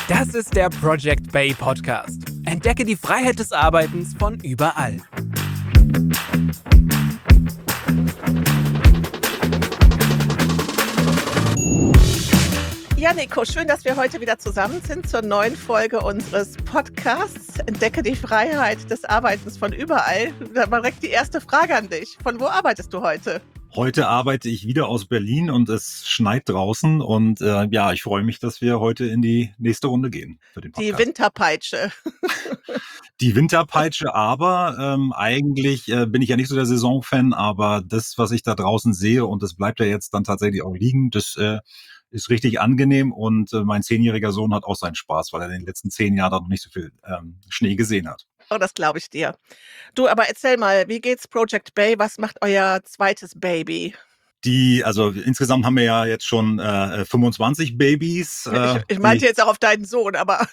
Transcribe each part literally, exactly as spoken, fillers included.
Das ist der Project Bay Podcast. Entdecke die Freiheit des Arbeitens von überall. Ja, Nico, schön, dass wir heute wieder zusammen sind zur neuen Folge unseres Podcasts. Entdecke die Freiheit des Arbeitens von überall. Da direkt die erste Frage an dich. Von wo arbeitest du heute? Heute arbeite ich wieder aus Berlin und es schneit draußen und äh, ja, ich freue mich, dass wir heute in die nächste Runde gehen für den Podcast. Die Winterpeitsche. Die Winterpeitsche, aber ähm, eigentlich äh, bin ich ja nicht so der Saisonfan, aber das, was ich da draußen sehe, und das bleibt ja jetzt dann tatsächlich auch liegen, das äh, ist richtig angenehm und äh, mein zehnjähriger Sohn hat auch seinen Spaß, weil er in den letzten zehn Jahren noch nicht so viel ähm, Schnee gesehen hat. Oh, das glaube ich dir. Du, aber erzähl mal, wie geht's Project Bay? Was macht euer zweites Baby? Die, also insgesamt haben wir ja jetzt schon äh, fünfundzwanzig Babys. Äh, ich, ich meinte die, jetzt auch auf deinen Sohn, aber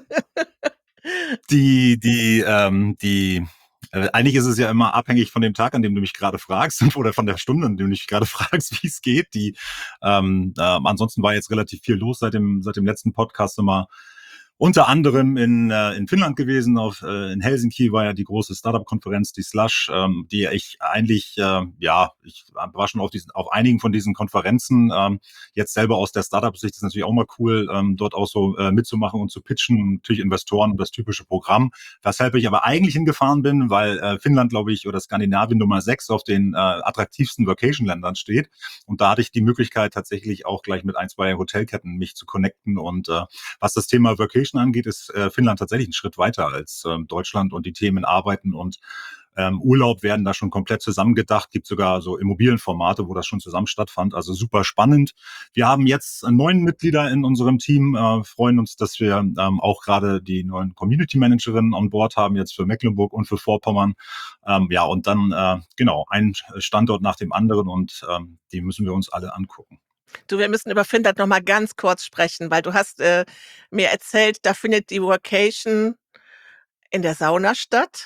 die, die, ähm, die, äh, eigentlich ist es ja immer abhängig von dem Tag, an dem du mich gerade fragst, oder von der Stunde, an dem du mich gerade fragst, wie es geht. Die, ähm, äh, ansonsten war jetzt relativ viel los seit dem, seit dem letzten Podcast immer. Unter anderem in, äh, in Finnland gewesen, auf, äh, in Helsinki war ja die große Startup-Konferenz, die Slush, ähm, die ich eigentlich, äh, ja, ich war schon auf, diesen, auf einigen von diesen Konferenzen. Ähm, jetzt selber aus der Startup-Sicht ist natürlich auch mal cool, ähm, dort auch so äh, mitzumachen und zu pitchen, und natürlich Investoren und das typische Programm. Weshalb ich aber eigentlich hingefahren bin, weil äh, Finnland, glaube ich, oder Skandinavien Nummer sechs auf den äh, attraktivsten Vacation-Ländern steht. Und da hatte ich die Möglichkeit, tatsächlich auch gleich mit ein, zwei Hotelketten mich zu connecten. Und äh, was das Thema Vacation angeht, ist äh, Finnland tatsächlich einen Schritt weiter als ähm, Deutschland, und die Themen Arbeiten und ähm, Urlaub werden da schon komplett zusammengedacht. Gibt sogar so Immobilienformate, wo das schon zusammen stattfand. Also super spannend. Wir haben jetzt neun Mitglieder in unserem Team, äh, freuen uns, dass wir ähm, auch gerade die neuen Community Managerinnen on Board haben, jetzt für Mecklenburg und für Vorpommern. Ähm, ja, und dann äh, genau ein Standort nach dem anderen, und ähm, die müssen wir uns alle angucken. Du, wir müssen über Finnland noch mal ganz kurz sprechen, weil du hast äh, mir erzählt, da findet die Workation in der Sauna statt.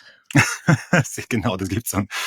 Genau, das gibt's dann.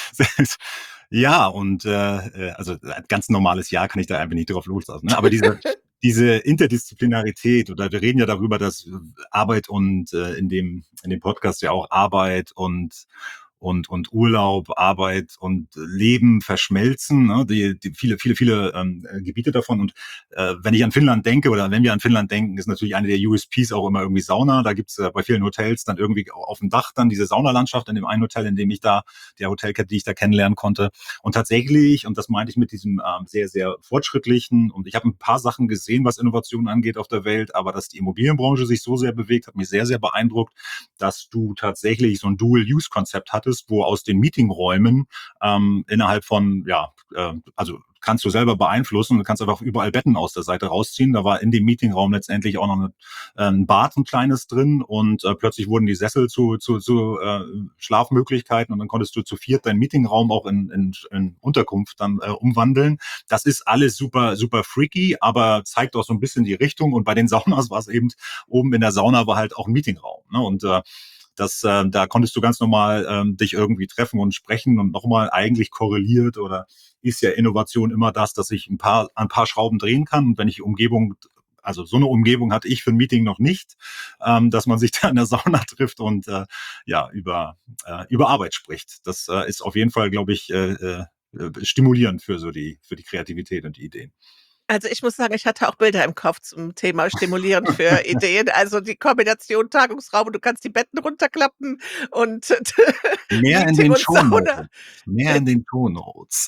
Ja, und äh, also ein ganz normales Jahr kann ich da einfach nicht drauf loslassen. Ne? Aber diese diese Interdisziplinarität, oder wir reden ja darüber, dass Arbeit und äh, in dem in dem Podcast ja auch Arbeit und und und Urlaub, Arbeit und Leben verschmelzen, ne? die, die viele viele viele ähm, Gebiete davon. Und äh, wenn ich an Finnland denke, oder wenn wir an Finnland denken, ist natürlich eine der U S Ps auch immer irgendwie Sauna. Da gibt's äh, bei vielen Hotels dann irgendwie auf dem Dach dann diese Saunalandschaft in dem einen Hotel, in dem ich da, der Hotelkette, die ich da kennenlernen konnte. Und tatsächlich, und das meinte ich mit diesem ähm, sehr, sehr fortschrittlichen, und ich habe ein paar Sachen gesehen, was Innovationen angeht auf der Welt, aber dass die Immobilienbranche sich so sehr bewegt, hat mich sehr, sehr beeindruckt, dass du tatsächlich so ein Dual-Use-Konzept hattest, wo aus den Meetingräumen ähm, innerhalb von, ja, äh, also kannst du selber beeinflussen, du kannst einfach überall Betten aus der Seite rausziehen. Da war in dem Meetingraum letztendlich auch noch eine, äh, ein Bad, ein kleines drin, und äh, plötzlich wurden die Sessel zu, zu, zu äh, Schlafmöglichkeiten, und dann konntest du zu viert deinen Meetingraum auch in, in, in Unterkunft dann äh, umwandeln. Das ist alles super, super freaky, aber zeigt auch so ein bisschen die Richtung, und bei den Saunas war es eben, oben in der Sauna war halt auch ein Meetingraum, ne? Und äh, Das, äh, da konntest du ganz normal ähm, dich irgendwie treffen und sprechen, und nochmal eigentlich korreliert, oder ist ja Innovation immer das, dass ich ein paar, ein paar Schrauben drehen kann. Und wenn ich Umgebung, also so eine Umgebung hatte ich für ein Meeting noch nicht, ähm, dass man sich da in der Sauna trifft und äh, ja über, äh, über Arbeit spricht. Das äh, ist auf jeden Fall, glaube ich, äh, äh, stimulierend für so die, für die Kreativität und die Ideen. Also ich muss sagen, ich hatte auch Bilder im Kopf zum Thema stimulierend für Ideen. Also die Kombination Tagungsraum, und du kannst die Betten runterklappen und Mehr in Meeting den und Sauna. Shownotes. Mehr in den Shownotes.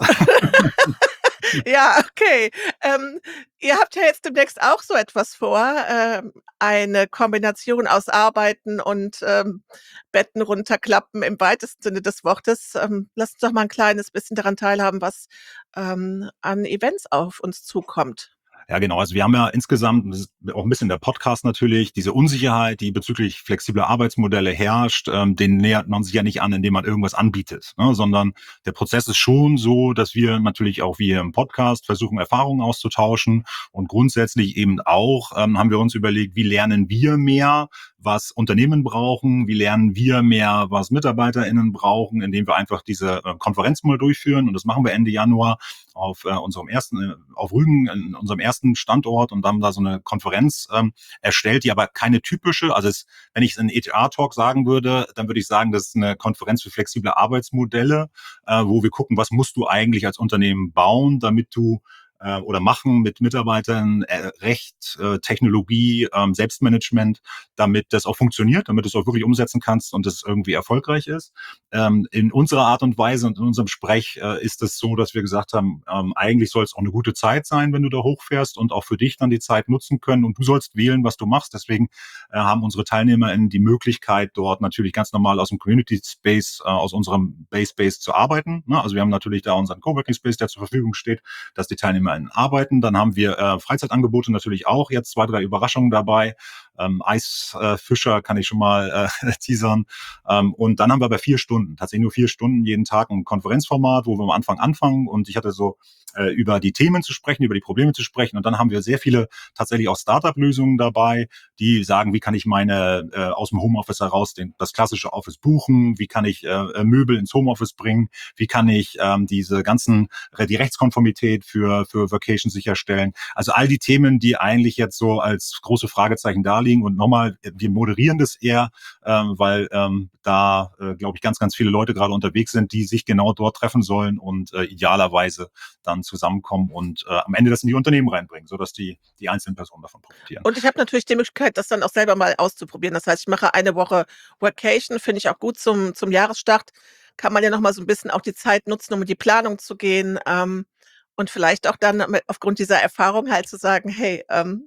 Ja, okay. Ähm, ihr habt ja jetzt demnächst auch so etwas vor, ähm, eine Kombination aus Arbeiten und ähm, Betten runterklappen im weitesten Sinne des Wortes. Ähm, lass uns doch mal ein kleines bisschen daran teilhaben, was ähm, an Events auf uns zukommt. Ja, genau. Also wir haben ja insgesamt, das ist auch ein bisschen der Podcast natürlich, diese Unsicherheit, die bezüglich flexibler Arbeitsmodelle herrscht, ähm, den nähert man sich ja nicht an, indem man irgendwas anbietet, ne? Sondern der Prozess ist schon so, dass wir natürlich auch wie im Podcast versuchen, Erfahrungen auszutauschen, und grundsätzlich eben auch ähm, haben wir uns überlegt, wie lernen wir mehr, was Unternehmen brauchen, wie lernen wir mehr, was MitarbeiterInnen brauchen, indem wir einfach diese äh, Konferenz mal durchführen, und das machen wir Ende Januar auf äh, unserem ersten, äh, auf Rügen, in unserem ersten festen Standort und haben da so eine Konferenz ähm, erstellt, die aber keine typische, also es, wenn ich es in H R-Talk sagen würde, dann würde ich sagen, das ist eine Konferenz für flexible Arbeitsmodelle, äh, wo wir gucken, was musst du eigentlich als Unternehmen bauen, damit du äh, oder machen mit Mitarbeitern äh, Recht, äh, Technologie, ähm, Selbstmanagement, damit das auch funktioniert, damit du es auch wirklich umsetzen kannst und es irgendwie erfolgreich ist. Ähm, in unserer Art und Weise und in unserem Sprech äh, ist es so, dass wir gesagt haben, ähm, eigentlich soll es auch eine gute Zeit sein, wenn du da hochfährst und auch für dich dann die Zeit nutzen können und du sollst wählen, was du machst. Deswegen äh, haben unsere TeilnehmerInnen die Möglichkeit, dort natürlich ganz normal aus dem Community Space, äh, aus unserem Base Space zu arbeiten. Ne? Also wir haben natürlich da unseren Coworking Space, der zur Verfügung steht, dass die TeilnehmerInnen arbeiten. Dann haben wir äh, Freizeitangebote natürlich auch, jetzt zwei, drei Überraschungen dabei. Ähm, Eisfischer äh, kann ich schon mal äh, teasern. Ähm, und dann haben wir aber vier Stunden, tatsächlich nur vier Stunden jeden Tag ein Konferenzformat, wo wir am Anfang anfangen. Und ich hatte so äh, über die Themen zu sprechen, über die Probleme zu sprechen. Und dann haben wir sehr viele tatsächlich auch Startup-Lösungen dabei, die sagen, wie kann ich meine äh, aus dem Homeoffice heraus den, das klassische Office buchen? Wie kann ich äh, Möbel ins Homeoffice bringen? Wie kann ich ähm, diese ganzen, die Rechtskonformität für, für Vacation sicherstellen? Also all die Themen, die eigentlich jetzt so als große Fragezeichen da liegen. Und nochmal, wir moderieren das eher, ähm, weil ähm, da, äh, glaube ich, ganz, ganz viele Leute gerade unterwegs sind, die sich genau dort treffen sollen und äh, idealerweise dann zusammenkommen und äh, am Ende das in die Unternehmen reinbringen, sodass die, die einzelnen Personen davon profitieren. Und ich habe natürlich die Möglichkeit, das dann auch selber mal auszuprobieren. Das heißt, ich mache eine Woche Workation, finde ich auch gut zum, zum Jahresstart. Kann man ja noch mal so ein bisschen auch die Zeit nutzen, um in die Planung zu gehen ähm, und vielleicht auch dann mit, aufgrund dieser Erfahrung halt zu sagen, hey, ähm,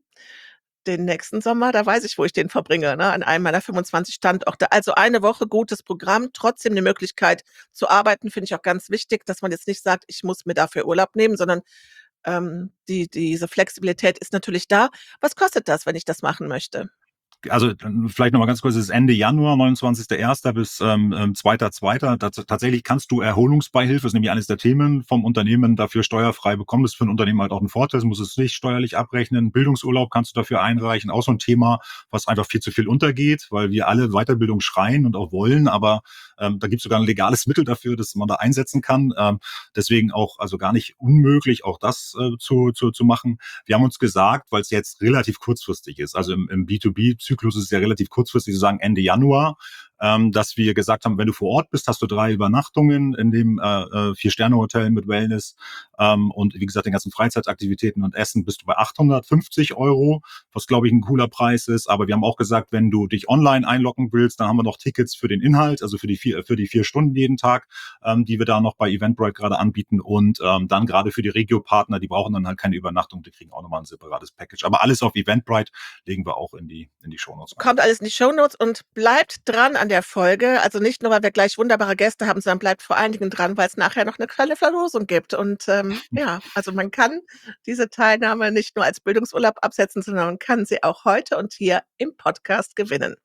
den nächsten Sommer, da weiß ich, wo ich den verbringe, ne, an einem meiner fünfundzwanzig Standorte. Also eine Woche gutes Programm, trotzdem die Möglichkeit zu arbeiten, finde ich auch ganz wichtig, dass man jetzt nicht sagt, ich muss mir dafür Urlaub nehmen, sondern ähm, die, diese Flexibilität ist natürlich da. Was kostet das, wenn ich das machen möchte? Also vielleicht nochmal ganz kurz, es ist Ende Januar, neunundzwanzigster erster bis ähm, zweiter zweiter Tatsächlich kannst du Erholungsbeihilfe, das ist nämlich eines der Themen, vom Unternehmen dafür steuerfrei bekommen. Das ist für ein Unternehmen halt auch ein Vorteil, das muss es nicht steuerlich abrechnen. Bildungsurlaub kannst du dafür einreichen, auch so ein Thema, was einfach viel zu viel untergeht, weil wir alle Weiterbildung schreien und auch wollen, aber ähm, da gibt es sogar ein legales Mittel dafür, das man da einsetzen kann. Ähm, deswegen auch also gar nicht unmöglich, auch das äh, zu, zu, zu machen. Wir haben uns gesagt, weil es jetzt relativ kurzfristig ist, also im, im B zwei B-Zyklus ist es ja relativ kurzfristig, zu sagen Ende Januar, ähm, dass wir gesagt haben, wenn du vor Ort bist, hast du drei Übernachtungen in dem äh, äh, Vier-Sterne-Hotel mit Wellness ähm, und wie gesagt den ganzen Freizeitaktivitäten und Essen bist du bei achthundertfünfzig Euro, was glaube ich ein cooler Preis ist. Aber wir haben auch gesagt, wenn du dich online einloggen willst, dann haben wir noch Tickets für den Inhalt, also für die vier, für die vier Stunden jeden Tag, ähm, die wir da noch bei Eventbrite gerade anbieten und ähm, dann gerade für die Regio-Partner, die brauchen dann halt keine Übernachtung, die kriegen auch nochmal ein separates Package. Aber alles auf Eventbrite legen wir auch in die in die Shownotes rein. Kommt alles in die Shownotes und bleibt dran an der Folge. Also nicht nur, weil wir gleich wunderbare Gäste haben, sondern bleibt vor allen Dingen dran, weil es nachher noch eine kleine Verlosung gibt. Und ähm, ja, also man kann diese Teilnahme nicht nur als Bildungsurlaub absetzen, sondern man kann sie auch heute und hier im Podcast gewinnen.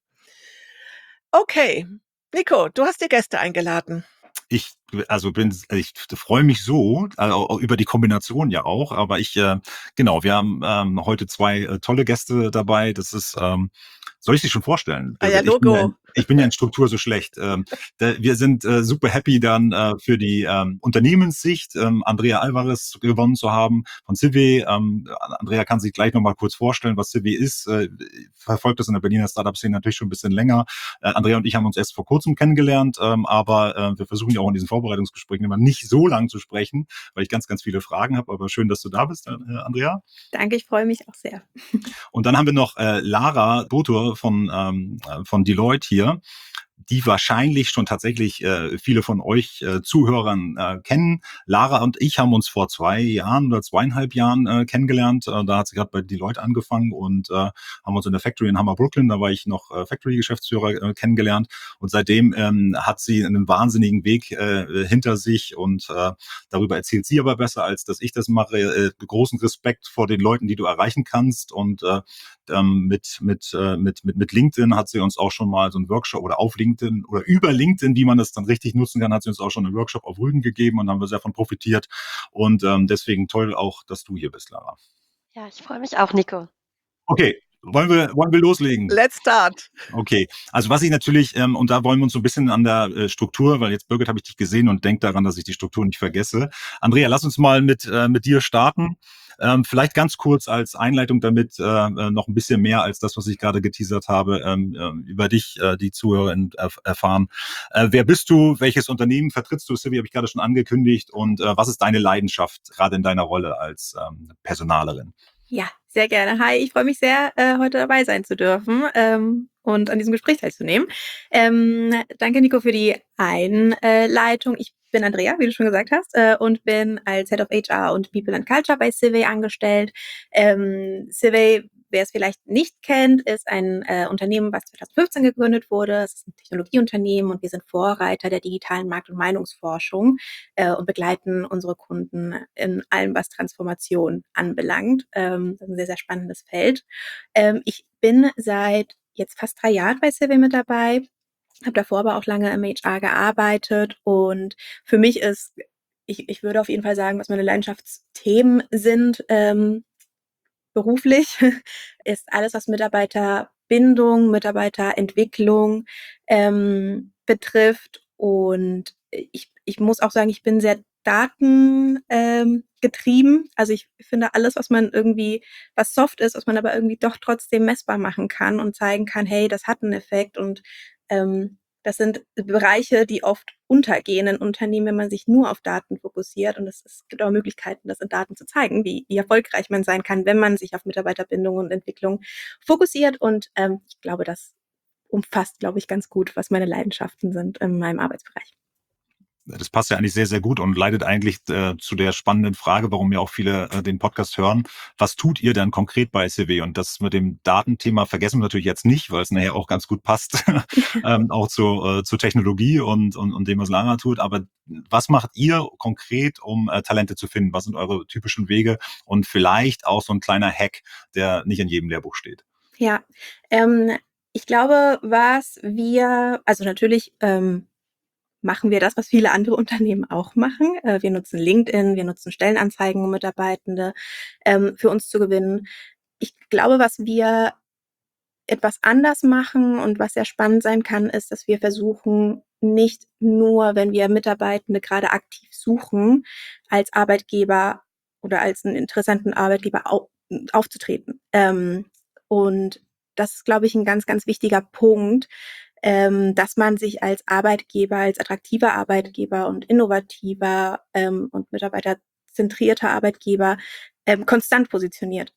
Okay, Nico, du hast dir Gäste eingeladen. Ich also bin ich freue mich so also über die Kombination ja auch, aber ich äh, genau, wir haben ähm, heute zwei äh, tolle Gäste dabei. Das ist ähm, soll ich sie schon vorstellen? Ah ja, Ich bin ja, Logo. ich bin ja in Struktur so schlecht. Ähm, da, wir sind äh, super happy dann äh, für die ähm, Unternehmenssicht ähm, Andrea Alvarez gewonnen zu haben von Civi. Ähm, Andrea kann sich gleich noch mal kurz vorstellen, was Civi ist. Äh, verfolgt das in der Berliner Startup-Szene natürlich schon ein bisschen länger. Äh, Andrea und ich haben uns erst vor kurzem kennengelernt, ähm, aber äh, wir versuchen ja auch in diesen Vorbereitungsgesprächen immer nicht so lang zu sprechen, weil ich ganz, ganz viele Fragen habe. Aber schön, dass du da bist, äh, Andrea. Danke, ich freue mich auch sehr. Und dann haben wir noch äh, Lara Botur von, ähm, von Deloitte hier, die wahrscheinlich schon tatsächlich äh, viele von euch äh, Zuhörern äh, kennen. Lara und ich haben uns vor zwei Jahren oder zweieinhalb Jahren äh, kennengelernt. Äh, da hat sie gerade bei Deloitte angefangen und äh, haben uns in der Factory in Hammer Brooklyn, da war ich noch äh, Factory-Geschäftsführer, äh, kennengelernt. Und seitdem ähm, hat sie einen wahnsinnigen Weg äh, hinter sich und äh, darüber erzählt sie aber besser, als dass ich das mache. Äh, großen Respekt vor den Leuten, die du erreichen kannst und äh, ähm, mit, mit, äh, mit, mit, mit LinkedIn hat sie uns auch schon mal so einen Workshop oder auf LinkedIn oder über LinkedIn, wie man das dann richtig nutzen kann, hat sie uns auch schon einen Workshop auf Rügen gegeben und haben wir sehr von profitiert. Und ähm, deswegen toll auch, dass du hier bist, Lara. Ja, ich freue mich auch, Nico. Okay, Wollen wir, wollen wir loslegen? Let's start. Okay, also was ich natürlich, ähm, und da wollen wir uns so ein bisschen an der äh, Struktur, weil jetzt, Birgit, habe ich dich gesehen und denk daran, dass ich die Struktur nicht vergesse. Andrea, lass uns mal mit, äh, mit dir starten. Ähm, vielleicht ganz kurz als Einleitung, damit äh, äh, noch ein bisschen mehr als das, was ich gerade geteasert habe, ähm, äh, über dich, äh, die Zuhörerinnen erf- erfahren. Äh, wer bist du? Welches Unternehmen vertrittst du? Silvia habe ich gerade schon angekündigt. Und äh, was ist deine Leidenschaft gerade in deiner Rolle als ähm, Personalerin? Ja, sehr gerne. Hi, ich freue mich sehr, äh, heute dabei sein zu dürfen ähm, und an diesem Gespräch teilzunehmen. Ähm, danke, Nico, für die Einleitung. Ich bin Andrea, wie du schon gesagt hast, äh, und bin als Head of H R und People and Culture bei Civey angestellt. Ähm, Civey, wer es vielleicht nicht kennt, ist ein äh, Unternehmen, was zwanzig fünfzehn gegründet wurde. Es ist ein Technologieunternehmen und wir sind Vorreiter der digitalen Markt- und Meinungsforschung äh, und begleiten unsere Kunden in allem, was Transformation anbelangt. Ähm, das ist ein sehr, sehr spannendes Feld. Ähm, ich bin seit jetzt fast drei Jahren bei Civey mit dabei, habe davor aber auch lange im H R gearbeitet und für mich ist, ich, ich würde auf jeden Fall sagen, was meine Leidenschaftsthemen sind, ähm, beruflich, ist alles, was Mitarbeiterbindung, Mitarbeiterentwicklung ähm, betrifft. Und ich, ich muss auch sagen, ich bin sehr datengetrieben. Ähm, getrieben. Also ich finde alles, was man irgendwie, was soft ist, was man aber irgendwie doch trotzdem messbar machen kann und zeigen kann, hey, das hat einen Effekt. Und ähm, das sind Bereiche, die oft untergehen in Unternehmen, wenn man sich nur auf Daten fokussiert. Und es, es gibt auch Möglichkeiten, das in Daten zu zeigen, wie, wie erfolgreich man sein kann, wenn man sich auf Mitarbeiterbindung und Entwicklung fokussiert. Und ähm, ich glaube, das umfasst, glaube ich, ganz gut, was meine Leidenschaften sind in meinem Arbeitsbereich. Das passt ja eigentlich sehr, sehr gut und leitet eigentlich äh, zu der spannenden Frage, warum ja auch viele äh, den Podcast hören. Was tut ihr denn konkret bei S C W? Und das mit dem Datenthema vergessen wir natürlich jetzt nicht, weil es nachher auch ganz gut passt, ähm, auch zu, äh, zur Technologie und, und, und dem, was Lara tut. Aber was macht ihr konkret, um äh, Talente zu finden? Was sind eure typischen Wege? Und vielleicht auch so ein kleiner Hack, der nicht in jedem Lehrbuch steht. Ja, ähm, ich glaube, was wir, also natürlich ähm, machen wir das, was viele andere Unternehmen auch machen. Äh, wir nutzen LinkedIn, wir nutzen Stellenanzeigen, um Mitarbeitende ähm, für uns zu gewinnen. Ich glaube, was wir etwas anders machen und was sehr spannend sein kann, ist, dass wir versuchen, nicht nur, wenn wir Mitarbeitende gerade aktiv suchen, als Arbeitgeber oder als einen interessanten Arbeitgeber au- aufzutreten. Ähm, und das ist, glaube ich, ein ganz, ganz wichtiger Punkt, ähm, dass man sich als Arbeitgeber, als attraktiver Arbeitgeber und innovativer ähm, und mitarbeiterzentrierter Arbeitgeber ähm, konstant positioniert.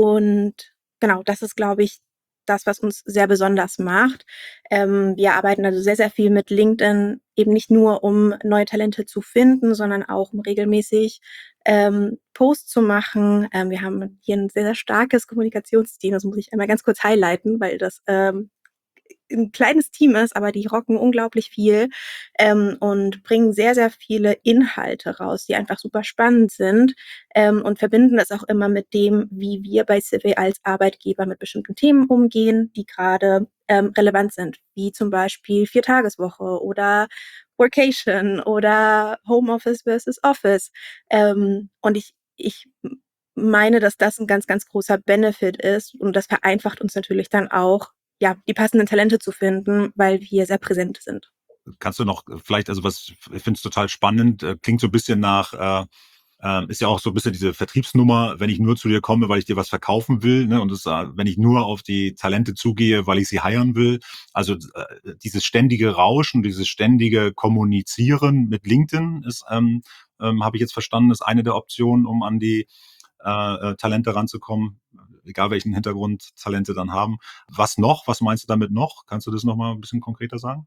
Und genau, das ist, glaube ich, das, was uns sehr besonders macht. Ähm, wir arbeiten also sehr, sehr viel mit LinkedIn, eben nicht nur, um neue Talente zu finden, sondern auch, um regelmäßig ähm, Posts zu machen. Ähm, wir haben hier ein sehr, sehr starkes Kommunikationsteam. Das muss ich einmal ganz kurz highlighten, weil das ähm, ein kleines Team ist, aber die rocken unglaublich viel ähm, und bringen sehr, sehr viele Inhalte raus, die einfach super spannend sind ähm, und verbinden das auch immer mit dem, wie wir bei Civey als Arbeitgeber mit bestimmten Themen umgehen, die gerade ähm, relevant sind, wie zum Beispiel Viertageswoche oder Workation oder Homeoffice versus Office. Ähm, und ich, ich meine, dass das ein ganz, ganz großer Benefit ist und das vereinfacht uns natürlich dann auch, ja, die passenden Talente zu finden, weil wir sehr präsent sind. Kannst du noch vielleicht, also was, ich finde es total spannend, äh, klingt so ein bisschen nach, äh, äh, ist ja auch so ein bisschen diese Vertriebsnummer, wenn ich nur zu dir komme, weil ich dir was verkaufen will, ne, und das, äh, wenn ich nur auf die Talente zugehe, weil ich sie hiren will. Also äh, dieses ständige Rauschen, dieses ständige Kommunizieren mit LinkedIn ist, ähm, ähm, habe ich jetzt verstanden, ist eine der Optionen, um an die äh, äh, Talente ranzukommen, egal welchen Hintergrund Talente dann haben. Was noch? Was meinst du damit noch? Kannst du das noch mal ein bisschen konkreter sagen?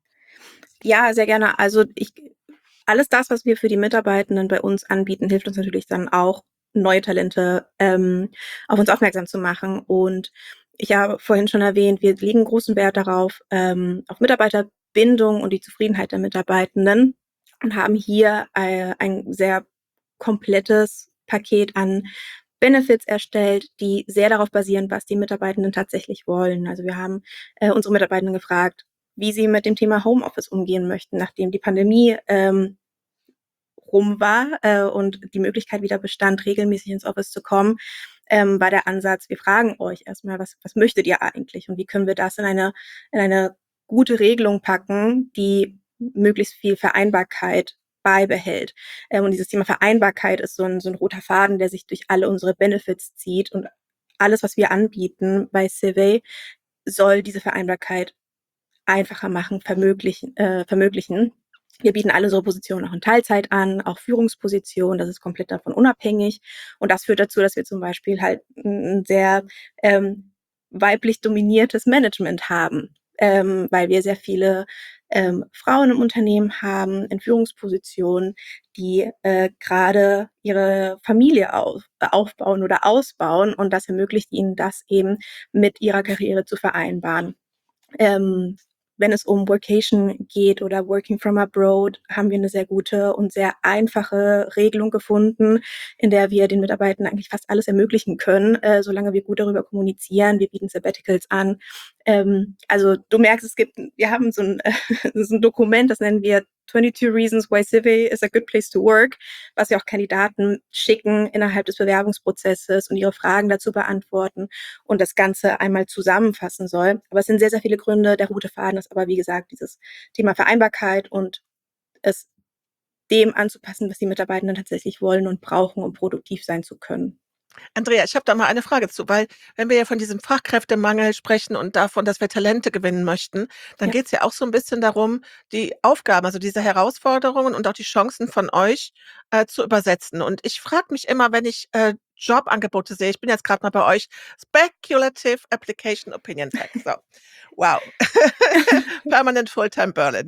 Ja, sehr gerne. Also ich, alles das, was wir für die Mitarbeitenden bei uns anbieten, hilft uns natürlich dann auch, neue Talente ähm, auf uns aufmerksam zu machen. Und ich habe vorhin schon erwähnt, wir legen großen Wert darauf, ähm, auf Mitarbeiterbindung und die Zufriedenheit der Mitarbeitenden und haben hier äh, ein sehr komplettes Paket an Benefits erstellt, die sehr darauf basieren, was die Mitarbeitenden tatsächlich wollen. Also wir haben äh, unsere Mitarbeitenden gefragt, wie sie mit dem Thema Homeoffice umgehen möchten, nachdem die Pandemie ähm, rum war äh, und die Möglichkeit wieder bestand, regelmäßig ins Office zu kommen, ähm, war der Ansatz, wir fragen euch erstmal, was, was möchtet ihr eigentlich und wie können wir das in eine, in eine gute Regelung packen, die möglichst viel Vereinbarkeit beibehält. Ähm, und dieses Thema Vereinbarkeit ist so ein, so ein roter Faden, der sich durch alle unsere Benefits zieht und alles, was wir anbieten bei Civey, soll diese Vereinbarkeit einfacher machen, vermöglichen, äh, vermöglichen. Wir bieten alle unsere Positionen auch in Teilzeit an, auch Führungspositionen, das ist komplett davon unabhängig. Und das führt dazu, dass wir zum Beispiel halt ein sehr ähm, weiblich dominiertes Management haben, ähm, weil wir sehr viele ähm, Frauen im Unternehmen haben, in Führungspositionen, die äh, gerade ihre Familie auf, aufbauen oder ausbauen. Und das ermöglicht ihnen, das eben mit ihrer Karriere zu vereinbaren. Ähm, wenn es um Workation geht oder Working from Abroad, haben wir eine sehr gute und sehr einfache Regelung gefunden, in der wir den Mitarbeitern eigentlich fast alles ermöglichen können, äh, solange wir gut darüber kommunizieren. Wir bieten Sabbaticals an. Ähm, also du merkst, es gibt, wir haben so ein, äh, so ein Dokument, das nennen wir twenty-two Reasons Why Civey is a Good Place to Work, was wir auch Kandidaten schicken innerhalb des Bewerbungsprozesses und ihre Fragen dazu beantworten und das Ganze einmal zusammenfassen soll. Aber es sind sehr, sehr viele Gründe. Der rote Faden ist aber, wie gesagt, dieses Thema Vereinbarkeit und es dem anzupassen, was die Mitarbeitenden tatsächlich wollen und brauchen, um produktiv sein zu können. Andrea, ich habe da mal eine Frage zu, weil wenn wir ja von diesem Fachkräftemangel sprechen und davon, dass wir Talente gewinnen möchten, dann Ja. geht's ja auch so ein bisschen darum, die Aufgaben, also diese Herausforderungen und auch die Chancen von euch äh, zu übersetzen. Und ich frage mich immer, wenn ich äh, Jobangebote sehe, ich bin jetzt gerade mal bei euch, Speculative Application Opinion Text. So. Wow. Permanent Fulltime Berlin.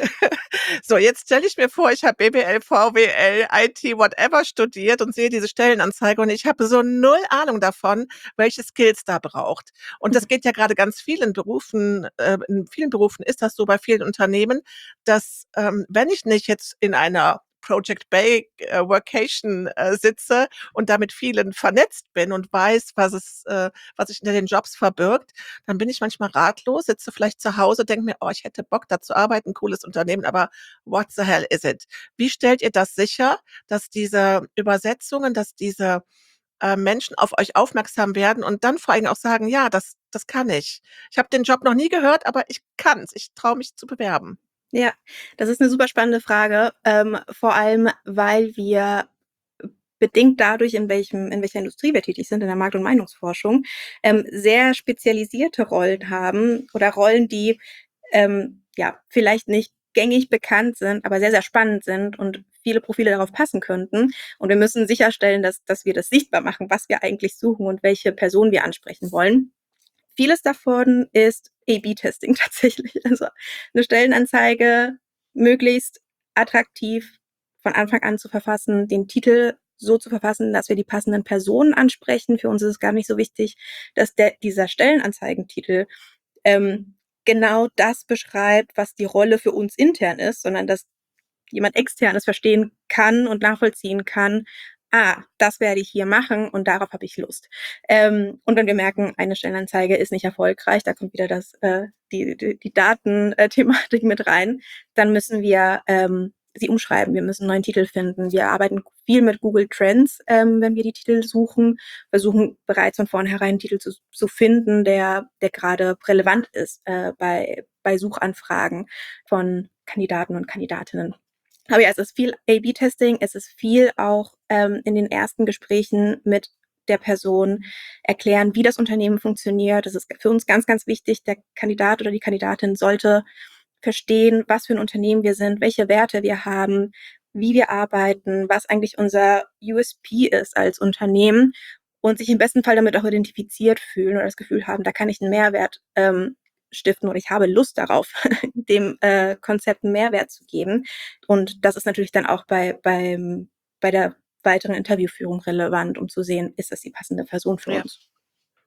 So, jetzt stelle ich mir vor, ich habe B W L, V W L, I T, whatever studiert und sehe diese Stellenanzeige und ich habe so null Ahnung davon, welche Skills da braucht. Und das geht ja gerade ganz vielen Berufen, äh, in vielen Berufen ist das so, bei vielen Unternehmen, dass ähm, wenn ich nicht jetzt in einer Project Bay äh, Workation äh, sitze und da mit vielen vernetzt bin und weiß, was es, äh, was sich hinter den Jobs verbirgt, dann bin ich manchmal ratlos, sitze vielleicht zu Hause, denke mir, oh, ich hätte Bock, da zu arbeiten, cooles Unternehmen, aber what the hell is it? Wie stellt ihr das sicher, dass diese Übersetzungen, dass diese äh, Menschen auf euch aufmerksam werden und dann vor allem auch sagen, ja, das, das kann ich. Ich habe den Job noch nie gehört, aber ich kann's. Ich traue mich zu bewerben. Ja, das ist eine super spannende Frage, ähm, vor allem, weil wir bedingt dadurch, in welchem in welcher Industrie wir tätig sind, in der Markt- und Meinungsforschung, ähm, sehr spezialisierte Rollen haben oder Rollen, die ähm, ja vielleicht nicht gängig bekannt sind, aber sehr, sehr spannend sind und viele Profile darauf passen könnten. Und wir müssen sicherstellen, dass, dass wir das sichtbar machen, was wir eigentlich suchen und welche Person wir ansprechen wollen. Vieles davon ist A B Testing tatsächlich. Also eine Stellenanzeige möglichst attraktiv von Anfang an zu verfassen, den Titel so zu verfassen, dass wir die passenden Personen ansprechen. Für uns ist es gar nicht so wichtig, dass der, dieser Stellenanzeigentitel ähm, genau das beschreibt, was die Rolle für uns intern ist, sondern dass jemand Externes verstehen kann und nachvollziehen kann, ah, das werde ich hier machen und darauf habe ich Lust. Ähm, und wenn wir merken, eine Stellenanzeige ist nicht erfolgreich, da kommt wieder das, äh, die, die, die Datenthematik mit rein, dann müssen wir ähm, sie umschreiben. Wir müssen einen neuen Titel finden. Wir arbeiten viel mit Google Trends, ähm, wenn wir die Titel suchen, versuchen bereits von vornherein einen Titel zu, zu finden, der, der gerade relevant ist äh, bei, bei Suchanfragen von Kandidaten und Kandidatinnen. Aber ja, es ist viel A B Testing, es ist viel auch ähm, in den ersten Gesprächen mit der Person erklären, wie das Unternehmen funktioniert. Das ist für uns ganz, ganz wichtig. Der Kandidat oder die Kandidatin sollte verstehen, was für ein Unternehmen wir sind, welche Werte wir haben, wie wir arbeiten, was eigentlich unser U S P ist als Unternehmen und sich im besten Fall damit auch identifiziert fühlen oder das Gefühl haben, da kann ich einen Mehrwert ähm, stiften oder ich habe Lust darauf, dem äh, Konzept einen Mehrwert zu geben. Und das ist natürlich dann auch bei, beim, bei der weiteren Interviewführung relevant, um zu sehen, ist das die passende Person für Ja. uns.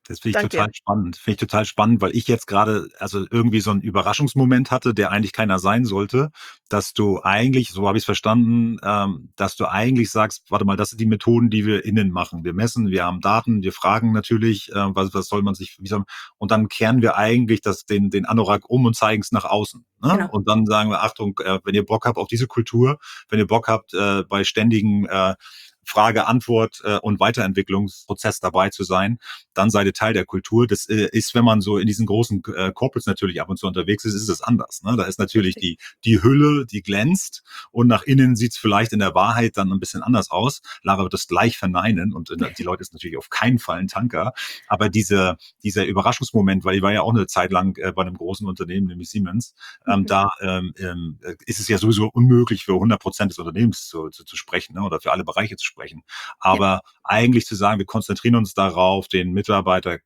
Das finde ich Dank dir. total spannend. Finde ich total spannend, weil ich jetzt gerade also irgendwie so 'n Überraschungsmoment hatte, der eigentlich keiner sein sollte, dass du eigentlich, so habe ich's verstanden, ähm, dass du eigentlich sagst: „Warte mal, das sind die Methoden, die wir innen machen. Wir messen, wir haben Daten, wir fragen natürlich, äh, was was soll man sich wie soll und dann kehren wir eigentlich das den den Anorak um und zeigen's nach außen, ne? Genau. Und dann sagen wir: Achtung, äh, wenn ihr Bock habt auf diese Kultur, wenn ihr Bock habt, äh, bei ständigen, äh, Frage, Antwort, äh, und Weiterentwicklungsprozess dabei zu sein, dann seid ihr Teil der Kultur. Das, äh, ist, wenn man so in diesen großen, äh, Corporates natürlich ab und zu unterwegs ist, ist es anders, ne? Da ist natürlich Richtig. die die Hülle, die glänzt und nach innen sieht's vielleicht in der Wahrheit dann 'n bisschen anders aus. Lara wird das gleich verneinen und, äh, die Leute ist natürlich auf keinen Fall 'n Tanker. Aber diese dieser Überraschungsmoment, weil ich war ja auch 'ne Zeit lang, äh, bei 'nem großen Unternehmen, nämlich Siemens, ähm, Mhm. da, ähm, ähm, äh, ist es ja sowieso unmöglich, für hundert Prozent des Unternehmens zu zu zu sprechen, ne, oder für alle Bereiche zu sprechen. Ja. Aber eigentlich zu sagen, wir konzentrieren uns darauf, den Mitarbeiterkern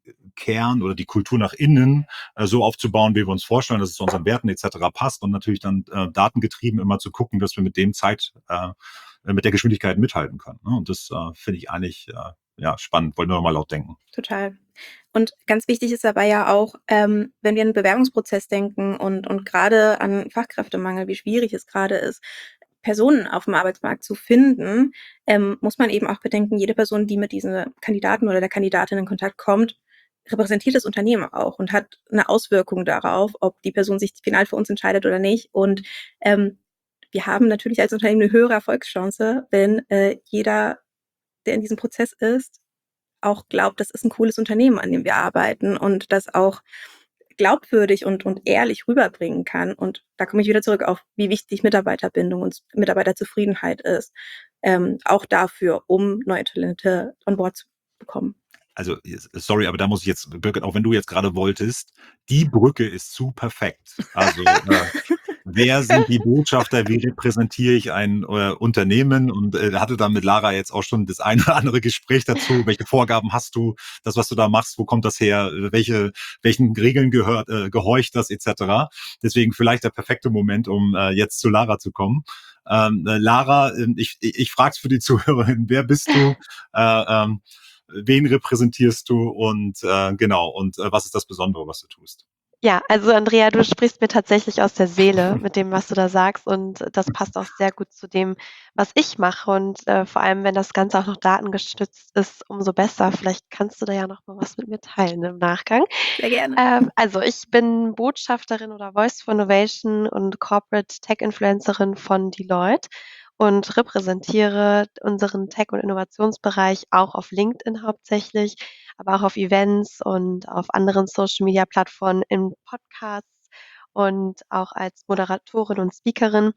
oder die Kultur nach innen, äh, so aufzubauen, wie wir uns vorstellen, dass es zu unseren Werten et cetera passt und natürlich dann, äh, datengetrieben immer zu gucken, dass wir mit dem Zeit äh, mit der Geschwindigkeit mithalten können, ne? Und das, äh, finde ich eigentlich, äh, ja, spannend. Wollte nur noch mal laut denken. Total. Und ganz wichtig ist dabei ja auch, ähm, wenn wir an 'n Bewerbungsprozess denken und und grade an Fachkräftemangel, wie schwierig es grade ist, Personen aufm Arbeitsmarkt zu finden, ähm, muss man eben auch bedenken, jede Person, die mit diesem Kandidaten oder der Kandidatin in Kontakt kommt, repräsentiert das Unternehmen auch und hat 'ne Auswirkung darauf, ob die Person sich final für uns entscheidet oder nicht. Und, ähm, wir haben natürlich als Unternehmen 'ne höhere Erfolgschance, wenn, äh, jeder, der in diesem Prozess ist, auch glaubt, das ist 'n cooles Unternehmen, an dem wir arbeiten und das auch glaubwürdig und und ehrlich rüberbringen kann. Und da komme ich wieder zurück auf, wie wichtig Mitarbeiterbindung und Mitarbeiterzufriedenheit ist, ähm, auch dafür, um neue Talente an Bord zu bekommen. Also, s sorry, aber da muss ich jetzt, Birgit, auch wenn du jetzt gerade wolltest, die Brücke ist zu perfekt. Also, äh, wer sind die Botschafter? Wie repräsentiere ich ein, äh, Unternehmen? Und, äh, hatte da mit Lara jetzt auch schon das ein oder andere Gespräch dazu. Welche Vorgaben hast du? Das, was du da machst, wo kommt das her? Welche welchen Regeln gehört äh, gehorcht das et cetera? Deswegen vielleicht der perfekte Moment, um, äh, jetzt zu Lara zu kommen. Ähm, äh, Lara, ähm, ich ich frage es für die Zuhörerin: Wer bist du? Äh, ähm, wen repräsentierst du? Und, äh, genau, und, äh, was ist das Besondere, was du tust? Ja, also Andrea, du sprichst mir tatsächlich aus der Seele mit dem, was du da sagst und das passt auch sehr gut zu dem, was ich mache und, äh, vor allem, wenn das Ganze auch noch datengestützt ist, umso besser. Vielleicht kannst du da ja noch mal was mit mir teilen im Nachgang. Sehr gerne. Ähm, also ich bin Botschafterin oder Voice for Innovation und Corporate Tech Influencerin von Deloitte und repräsentiere unseren Tech und Innovationsbereich auch auf LinkedIn hauptsächlich, aber auch auf Events und auf anderen Social-Media-Plattformen, in Podcasts und auch als Moderatorin und Speakerin.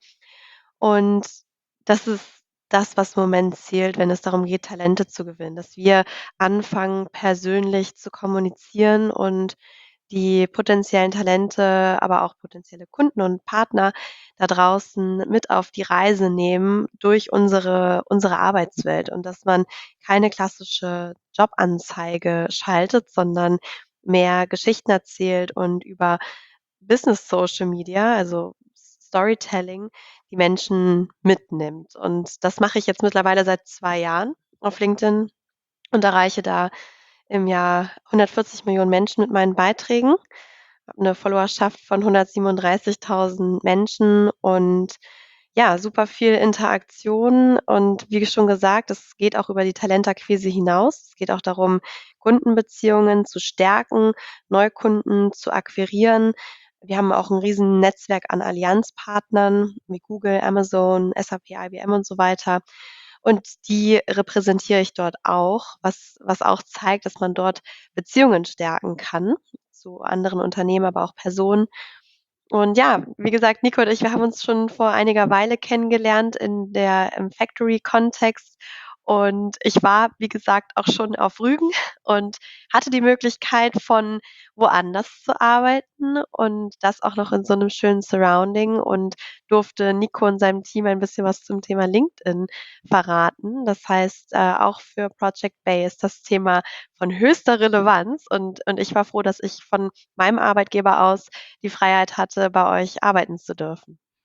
Und das ist das, was im Moment zählt, wenn es darum geht, Talente zu gewinnen, dass wir anfangen, persönlich zu kommunizieren und die potenziellen Talente, aber auch potenzielle Kunden und Partner da draußen mit auf die Reise nehmen durch unsere unsere Arbeitswelt und dass man keine klassische Jobanzeige schaltet, sondern mehr Geschichten erzählt und über Business Social Media, also Storytelling, die Menschen mitnimmt. Und das mache ich jetzt mittlerweile seit zwei Jahren auf LinkedIn und erreiche da im Jahr hundertvierzig Millionen Menschen mit meinen Beiträgen, habe 'ne Followerschaft von hundertsiebenunddreißigtausend Menschen und ja, super viel Interaktion. Und wie schon gesagt, es geht auch über die Talentakquise hinaus. Es geht auch darum, Kundenbeziehungen zu stärken, Neukunden zu akquirieren. Wir haben auch 'n riesen Netzwerk an Allianzpartnern wie Google, Amazon, SAP, I B M und so weiter. Und die repräsentiere ich dort auch, was was auch zeigt, dass man dort Beziehungen stärken kann zu anderen Unternehmen, aber auch Personen. Und ja, wie gesagt, Nico und ich, wir haben uns schon vor einiger Weile kennengelernt in der im Factory-Kontext und ich war, wie gesagt, auch schon auf Rügen und hatte die Möglichkeit, von woanders zu arbeiten und das auch noch in so 'nem schönen Surrounding und durfte Nico und seinem Team ein bisschen was zum Thema LinkedIn verraten. Das heißt, äh, auch für Project Bay ist das Thema von höchster Relevanz und und ich war froh, dass ich von meinem Arbeitgeber aus die Freiheit hatte, bei euch arbeiten zu dürfen.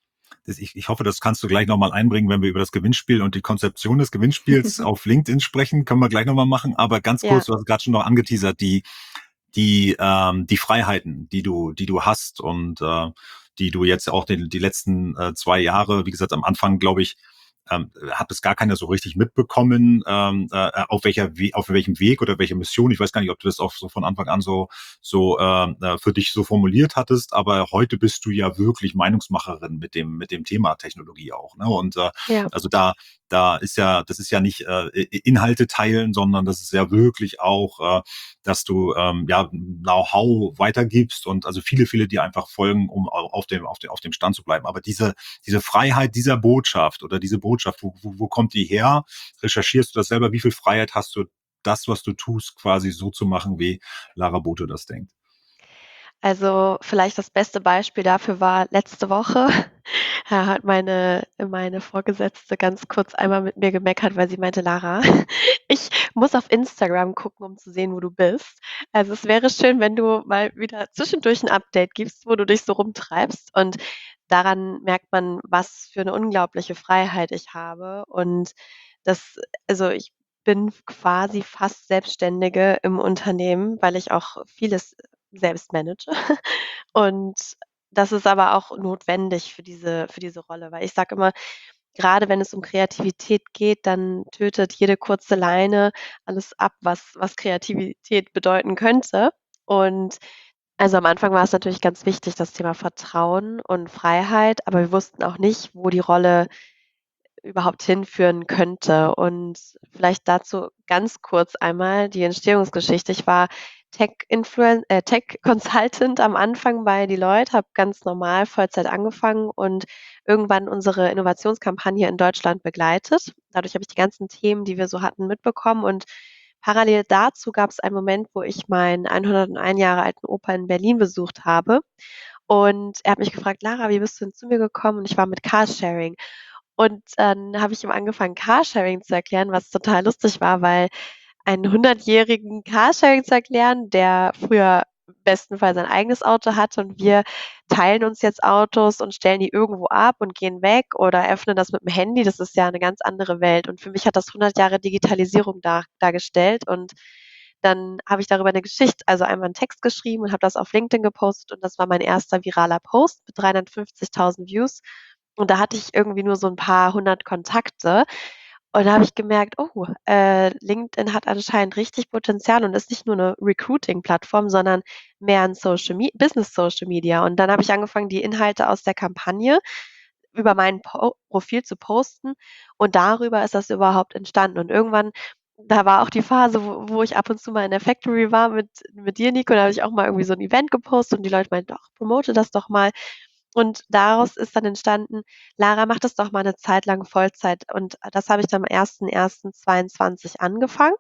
das, ich, ich hoffe, das kannst du gleich nochmal einbringen, wenn wir über das Gewinnspiel und die Konzeption des Gewinnspiels auf LinkedIn sprechen, können wir gleich nochmal machen. Aber ganz Ja. kurz, du hast gerade schon noch angeteasert, die, die, ähm, die Freiheiten, die du, die du hast und äh, die du jetzt auch die, die letzten äh, zwei Jahre, wie gesagt, am Anfang, glaube ich, ähm, hat es gar keiner so richtig mitbekommen, ähm, äh, auf welcher We- auf welchem Weg oder welche Mission. Ich weiß gar nicht, ob du das auch so von Anfang an so so äh, äh, für dich so formuliert hattest, aber heute bist du ja wirklich Meinungsmacherin mit dem mit dem Thema Technologie auch, ne? Und äh, Ja. also da da ist ja, das ist ja nicht äh, Inhalte teilen, sondern das ist ja wirklich auch, äh, dass du ähm, ja Know-how weitergibst und also viele, viele, die einfach folgen, um au- auf dem auf dem auf dem Stand zu bleiben. Aber diese diese Freiheit dieser Botschaft oder diese Botschaft, wo, wo, wo kommt die her? Recherchierst du das selber? Wie viel Freiheit hast du, das, was du tust, quasi so zu machen, wie Lara Bote das denkt? Also vielleicht das beste Beispiel dafür war letzte Woche. Da hat meine, meine Vorgesetzte ganz kurz einmal mit mir gemeckert, weil sie meinte, Lara, ich muss auf Instagram gucken, um zu sehen, wo du bist. Also es wäre schön, wenn du mal wieder zwischendurch ein Update gibst, wo du dich so rumtreibst. Und daran merkt man, was für eine unglaubliche Freiheit ich habe. Und das, also ich bin quasi fast Selbstständige im Unternehmen, weil ich auch vieles selbst manage. Und das ist aber auch notwendig für diese für diese Rolle, weil ich sage immer, gerade wenn es um Kreativität geht, dann tötet jede kurze Leine alles ab, was was Kreativität bedeuten könnte. Und also, am Anfang war es natürlich ganz wichtig, das Thema Vertrauen und Freiheit, aber wir wussten auch nicht, wo die Rolle überhaupt hinführen könnte. Und vielleicht dazu ganz kurz einmal die Entstehungsgeschichte. Ich war Tech-Influen äh, Tech-Consultant am Anfang bei Deloitte, habe ganz normal Vollzeit angefangen und irgendwann unsere Innovationskampagne in Deutschland begleitet. Dadurch habe ich die ganzen Themen, die wir so hatten, mitbekommen und parallel dazu gab es einen Moment, wo ich meinen hunderteins Jahre alten Opa in Berlin besucht habe und er hat mich gefragt: „Lara, wie bist du denn zu mir gekommen?“ Und ich war mit Carsharing. Und dann habe ich ihm angefangen, Carsharing zu erklären, was total lustig war, weil einen hundertjährigen Carsharing zu erklären, der früher bestenfalls sein eigenes Auto hatte und wir teilen uns jetzt Autos und stellen die irgendwo ab und gehen weg oder öffnen das mit dem Handy. Das ist ja eine ganz andere Welt. Und für mich hat das hundert Jahre Digitalisierung dar dargestellt. Und dann habe ich darüber eine Geschichte, also einmal einen Text geschrieben und habe das auf LinkedIn gepostet und das war mein erster viraler Post mit dreihundertfünfzigtausend Views. Und da hatte ich irgendwie nur so ein paar hundert Kontakte. Und da habe ich gemerkt, oh, äh, LinkedIn hat anscheinend richtig Potenzial und ist nicht nur 'ne Recruiting-Plattform, sondern mehr 'n Social Me Business Social Media. Und dann habe ich angefangen, die Inhalte aus der Kampagne über mein Po Profil zu posten und darüber ist das überhaupt entstanden. Und irgendwann da war auch die Phase, wo wo ich ab und zu mal in der Factory war mit mit dir, Nico, da habe ich auch mal irgendwie so 'n Event gepostet und die Leute meinten: „Ach, promote das doch mal.“ Und daraus ist dann entstanden: „Lara, mach das doch mal 'ne Zeit lang Vollzeit.“ Und das habe ich dann am ersten ersten zweiundzwanzig angefangen.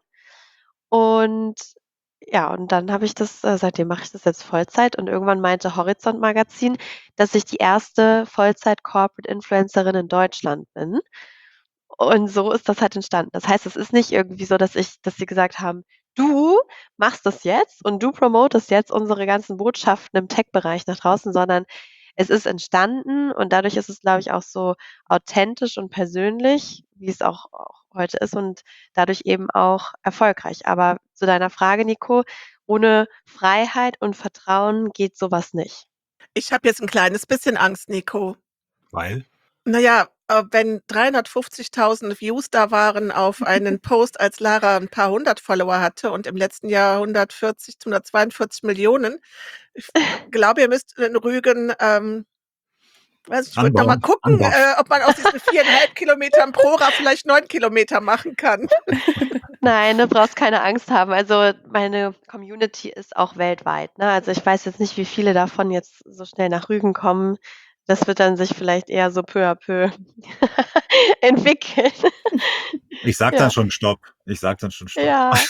Und ja, und dann habe ich das äh, seitdem mache ich das jetzt Vollzeit und irgendwann meinte Horizont Magazin, dass ich die erste Vollzeit-Corporate-Influencerin in Deutschland bin. Und so ist das halt entstanden. Das heißt, es ist nicht irgendwie so, dass ich dass sie gesagt haben: „Du machst das jetzt und du promotest jetzt unsere ganzen Botschaften im Tech-Bereich nach draußen“, sondern es ist entstanden und dadurch ist es, glaube ich, auch so authentisch und persönlich, wie es auch auch heute ist und dadurch eben auch erfolgreich. Aber zu deiner Frage, Nico, ohne Freiheit und Vertrauen geht so was nicht. Ich habe jetzt 'n kleines bisschen Angst, Nico. Weil? Na ja, äh, wenn dreihundertfünfzigtausend Views da waren auf einen Post, als Lara 'n paar hundert Follower hatte und im letzten Jahr hundertvierzig hundertzweiundvierzig Millionen. Ich glaube, ihr müsst in Rügen, ähm weiß ich ich würde noch mal Anbauen, gucken, anbauen. äh, ob man aus diesen viereinhalb Kilometern pro Ra vielleicht neun Kilometer machen kann. Nein, du brauchst keine Angst haben. Also, meine Community ist auch weltweit, ne? Also, ich weiß jetzt nicht, wie viele davon jetzt so schnell nach Rügen kommen. Das wird dann sich vielleicht eher so peu à peu entwickeln. Ich sage dann Ja. schon Stopp. Ich sage dann schon Stopp. Ja.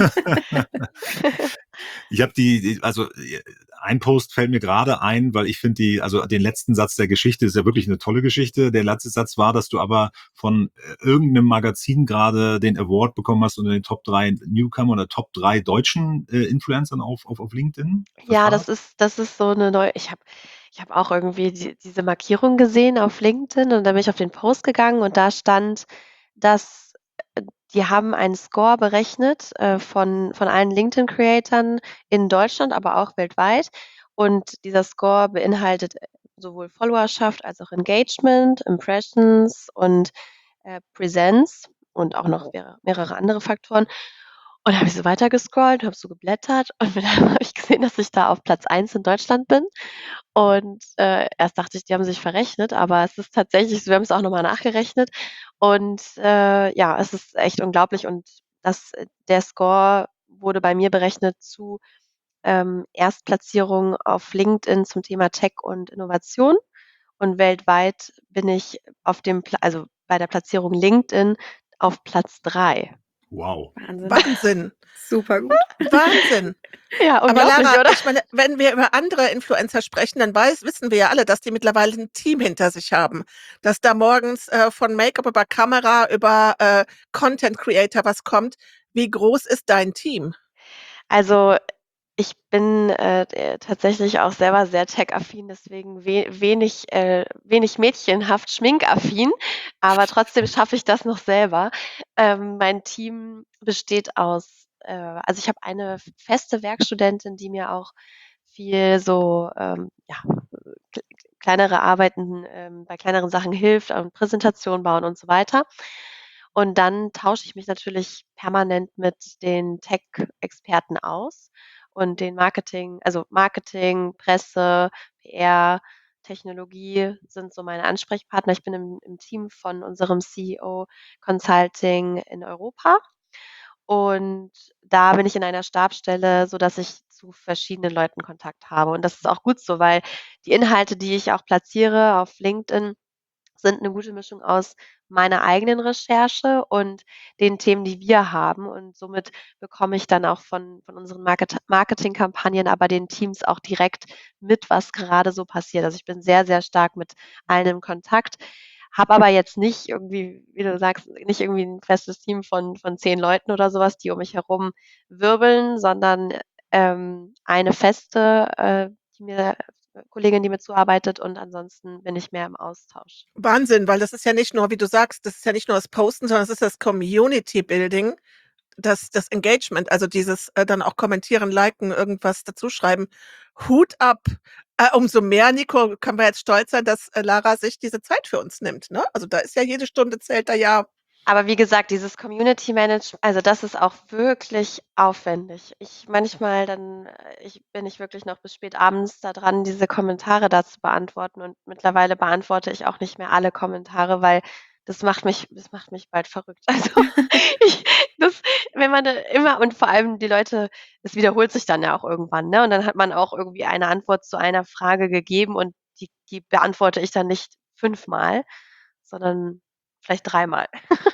Ich habe die die also, ein Post fällt mir gerade ein, weil ich finde die also, den letzten Satz der Geschichte ist ja wirklich eine tolle Geschichte. Der letzte Satz war, dass du aber von, äh, irgend 'nem Magazin gerade den Award bekommen hast unter den Top drei Newcomer oder Top drei deutschen, äh, Influencern auf auf auf LinkedIn. Was Ja, war das das? ist das ist so 'ne neue ich habe Ich habe auch irgendwie die diese Markierung gesehen auf LinkedIn und dann bin ich auf den Post gegangen und da stand, dass, äh, die haben einen Score berechnet, äh, von von allen LinkedIn-Creatern in Deutschland, aber auch weltweit. Und dieser Score beinhaltet, äh, sowohl Followerschaft als auch Engagement, Impressions und, äh, Presence und auch noch mehre mehrere andere Faktoren. Und dann habe ich so weiter gescrollt, habe so geblättert und dann habe ich gesehen, dass ich da auf Platz eins in Deutschland bin. Und, äh, erst dachte ich, die haben sich verrechnet, aber es ist tatsächlich so, wir haben es auch noch mal nachgerechnet und, äh, ja, es ist echt unglaublich und das äh, der Score wurde bei mir berechnet zu, ähm, Erstplatzierung auf LinkedIn zum Thema Tech und Innovation und weltweit bin ich auf dem Pla also, bei der Platzierung LinkedIn auf Platz drei. Wow. Wahnsinn. Wahnsinn. Super gut. Wahnsinn. Ja, Aber unglaublich, Lara, oder? ich meine, wenn wir über andere Influencer sprechen, dann weiß wissen wir ja alle, dass die mittlerweile 'n Team hinter sich haben. Dass da morgens, äh, von Make-up über Kamera, über, äh, Content Creator was kommt. Wie groß ist dein Team? Also, ich bin, äh, äh, tatsächlich auch selber sehr tech-affin, deswegen we wenig äh, wenig mädchenhaft schminkaffin, aber trotzdem schaffe ich das noch selber. Ähm, mein Team besteht aus äh, also, ich habe eine f feste Werkstudentin, die mir auch viel so, ähm, ja, kl kleinere Arbeiten, ähm bei kleineren Sachen hilft, ähm, Präsentation bauen und so weiter. Und dann tausche ich mich natürlich permanent mit den Tech-Experten aus und den Marketing also, Marketing, Presse, P R, Technologie sind so meine Ansprechpartner. Ich bin im im Team von unserem C E O Consulting in Europa und da bin ich in einer Stabsstelle, sodass ich zu verschiedenen Leuten Kontakt habe. Und das ist auch gut so, weil die Inhalte, die ich auch platziere auf LinkedIn, sind 'ne gute Mischung aus meiner eigenen Recherche und den Themen, die wir haben. Und somit bekomme ich dann auch von von unseren Market Marketingkampagnen, aber den Teams auch direkt mit, was gerade so passiert. Also, ich bin sehr, sehr stark mit allen im Kontakt, habe aber jetzt nicht irgendwie, wie du sagst, nicht irgendwie 'n festes Team von von zehn Leuten oder so was, die um mich herum wirbeln, sondern, ähm, eine feste, äh, die mir Kollegin, die mir zuarbeitet und ansonsten bin ich mehr im Austausch. Wahnsinn, weil das ist ja nicht nur wie du sagst, das ist ja nicht nur das Posten, sondern es ist das Community Building, das das Engagement, also, dieses, äh, dann auch kommentieren, liken, irgendwas dazuschreiben. Hut ab. Äh, umso mehr, Nico, können wir jetzt stolz sein, dass, äh, Lara sich diese Zeit für uns nimmt, ne? Also, da ist ja jede Stunde zählt da ja. Aber wie gesagt, dieses Community Manage also, das ist auch wirklich aufwendig. Ich manchmal dann äh, ich bin ich wirklich noch bis spät abends da dran, diese Kommentare da zu beantworten und mittlerweile beantworte ich auch nicht mehr alle Kommentare, weil das macht mich das macht mich bald verrückt. Also, ich das wenn man da immer und vor allem die Leute es wiederholt sich dann ja auch irgendwann, ne? Und dann hat man auch irgendwie eine Antwort zu einer Frage gegeben und die die beantworte ich dann nicht fünfmal, sondern vielleicht dreimal.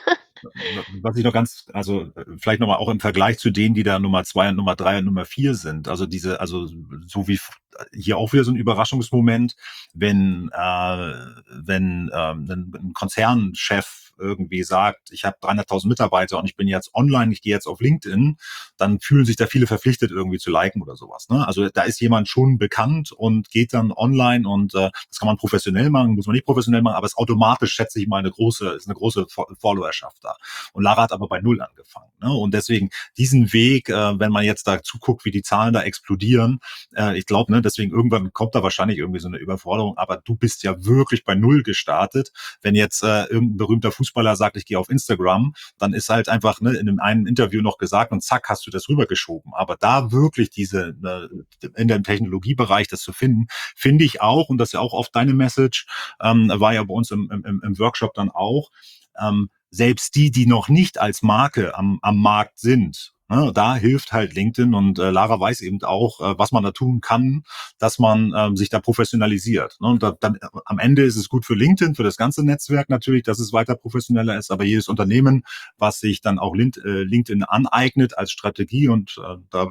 W was ich noch ganz also, äh, vielleicht noch mal auch im Vergleich zu denen, die da Nummer zwei und Nummer drei und Nummer vier sind. Also, diese also, so wie f hier auch wieder so 'n Überraschungsmoment, wenn äh, wenn, ähm, 'nen 'n Konzernchef irgendwie sagt: „Ich habe dreihunderttausend Mitarbeiter und ich bin jetzt online, ich gehe jetzt auf LinkedIn“, dann fühlen sich da viele verpflichtet, irgendwie zu liken oder so was, ne? Also, da ist jemand schon bekannt und geht dann online und, äh, das kann man professionell machen, muss man nicht professionell machen, aber ist automatisch, schätze ich mal, 'ne große ist 'ne große Fo Followerschaft da. Und Lara hat aber bei null angefangen, ne? Und deswegen diesen Weg, äh, wenn man jetzt da zuguckt, wie die Zahlen da explodieren, äh, ich glaube, ne, deswegen irgendwann kommt da wahrscheinlich irgendwie so 'ne Überforderung, aber du bist ja wirklich bei null gestartet. Wenn jetzt, äh, irgend 'n berühmter Fußballer sagt: „Ich gehe auf Instagram“, dann ist halt einfach, ne, in dem einen Interview noch gesagt und zack, hast du das rübergeschoben. Aber da wirklich diese, ne in dem Technologiebereich das zu finden, finde ich auch und das ist ja auch oft deine Message, ähm, war ja bei uns im im im Workshop dann auch, ähm, selbst die, die noch nicht als Marke am am Markt sind, ne, da hilft halt LinkedIn und, äh, Lara weiß eben auch, äh, was man da tun kann, dass man, ähm, sich da professionalisiert, ne? Und da dann am Ende ist es gut für LinkedIn, für das ganze Netzwerk natürlich, dass es weiter professioneller ist, aber jedes Unternehmen, was sich dann auch Lint äh, LinkedIn aneignet als Strategie und, äh, da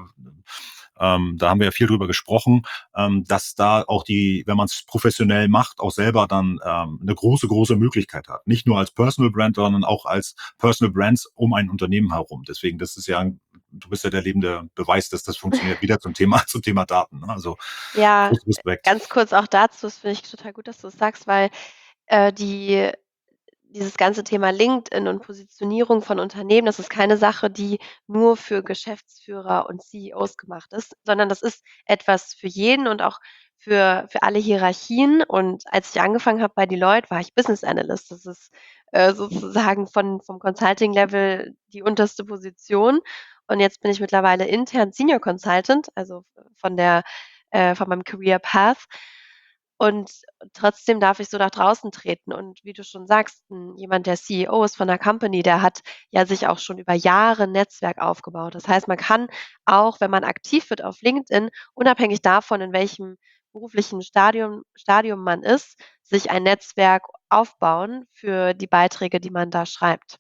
ähm, da haben wir ja viel drüber gesprochen, ähm, dass da auch die wenn man's professionell macht, auch selber dann, ähm, 'ne große, große Möglichkeit hat. Nicht nur als Personal Brand, sondern auch als Personal Brands um ein Unternehmen herum. Deswegen, das ist ja 'n du bist ja der lebende Beweis, dass das funktioniert. Wieder zum Thema, zum Thema Daten. Ne? Also Ja, großen Respekt. ganz kurz auch dazu, das finde ich total gut, dass du es sagst, weil äh, die dieses ganze Thema LinkedIn und Positionierung von Unternehmen, das ist keine Sache, die nur für Geschäftsführer und C E Os gemacht ist, sondern das ist etwas für jeden und auch für, für alle Hierarchien. Und als ich angefangen habe bei Deloitte, war ich Business Analyst. Das ist äh, sozusagen von, vom Consulting-Level die unterste Position. Und jetzt bin ich mittlerweile intern Senior Consultant, also von der, äh, von meinem Career Path. Und trotzdem darf ich so nach draußen treten. Und wie du schon sagst, 'n jemand, der C E O ist von 'ner Company, der hat ja sich auch schon über Jahre 'n Netzwerk aufgebaut. Das heißt, man kann auch, wenn man aktiv wird auf LinkedIn, unabhängig davon, in welchem beruflichen Stadium Stadium man ist, sich ein Netzwerk aufbauen für die Beiträge, die man da schreibt.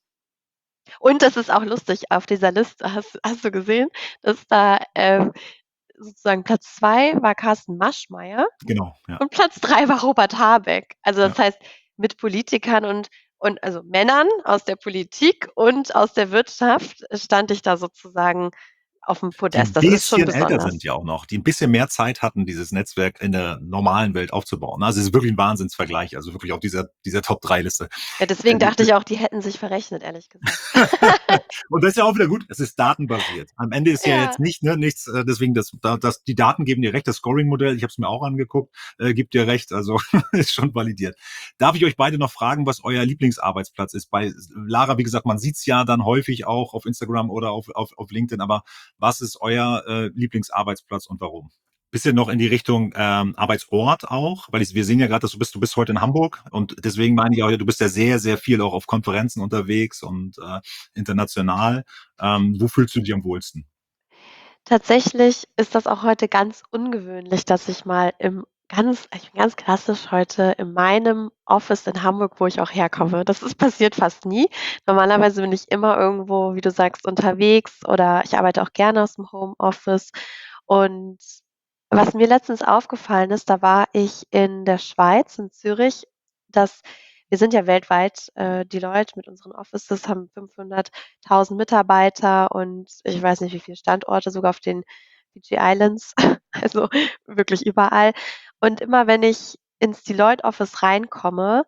Und das ist auch lustig, auf dieser Liste hast hast du gesehen, dass da, ähm, sozusagen Platz zwei war Carsten Maschmeyer Genau, ja. und Platz drei war Robert Habeck. Also, das Ja. heißt, mit Politikern und und also Männern aus der Politik und aus der Wirtschaft stand ich da sozusagen auf'm Die 'n Podest. Das ist schon bisschen älter sind besonders. ja auch noch, die 'n bisschen mehr Zeit hatten, dieses Netzwerk in der normalen Welt aufzubauen. Also, es ist wirklich 'n Wahnsinnsvergleich, also wirklich auf dieser dieser Top drei Liste. Ja, deswegen dachte ich auch, die hätten sich verrechnet, ehrlich gesagt. Und das ist ja auch wieder gut, es ist datenbasiert. Am Ende ist ja jetzt Ja. nicht, ne, nichts, äh, deswegen das da das die Daten geben dir recht, das Scoring-Modell, ich habe es mir auch angeguckt, äh, gibt dir recht, also ist schon validiert. Darf ich euch beide noch fragen, was euer Lieblingsarbeitsplatz ist? Bei Lara, wie gesagt, man sieht's ja dann häufig auch auf Instagram oder auf auf auf LinkedIn, aber was ist euer, äh, Lieblingsarbeitsplatz und warum? Bisschen noch in die Richtung, ähm, Arbeitsort auch, weil ich wir sehen ja grad, dass du bist du bist heute in Hamburg und deswegen meine ich auch, du bist ja sehr, sehr viel auch auf Konferenzen unterwegs und, äh, international. Ähm, wo fühlst du dich am wohlsten? Tatsächlich ist das auch heute ganz ungewöhnlich, dass ich mal im ganz ich bin ganz klassisch heute in meinem Office in Hamburg, wo ich auch herkomme. Das ist passiert fast nie. Normalerweise bin ich immer irgendwo, wie du sagst, unterwegs oder ich arbeite auch gerne aus'm Homeoffice. Und was mir letztens aufgefallen ist, da war ich in der Schweiz, in Zürich, dass wir sind ja weltweit, äh, Deloitte mit unseren Offices haben fünfhunderttausend Mitarbeiter und ich weiß nicht, wie viele Standorte, sogar auf den Fiji Islands, also wirklich überall. Und immer wenn ich ins Deloitte Office reinkomme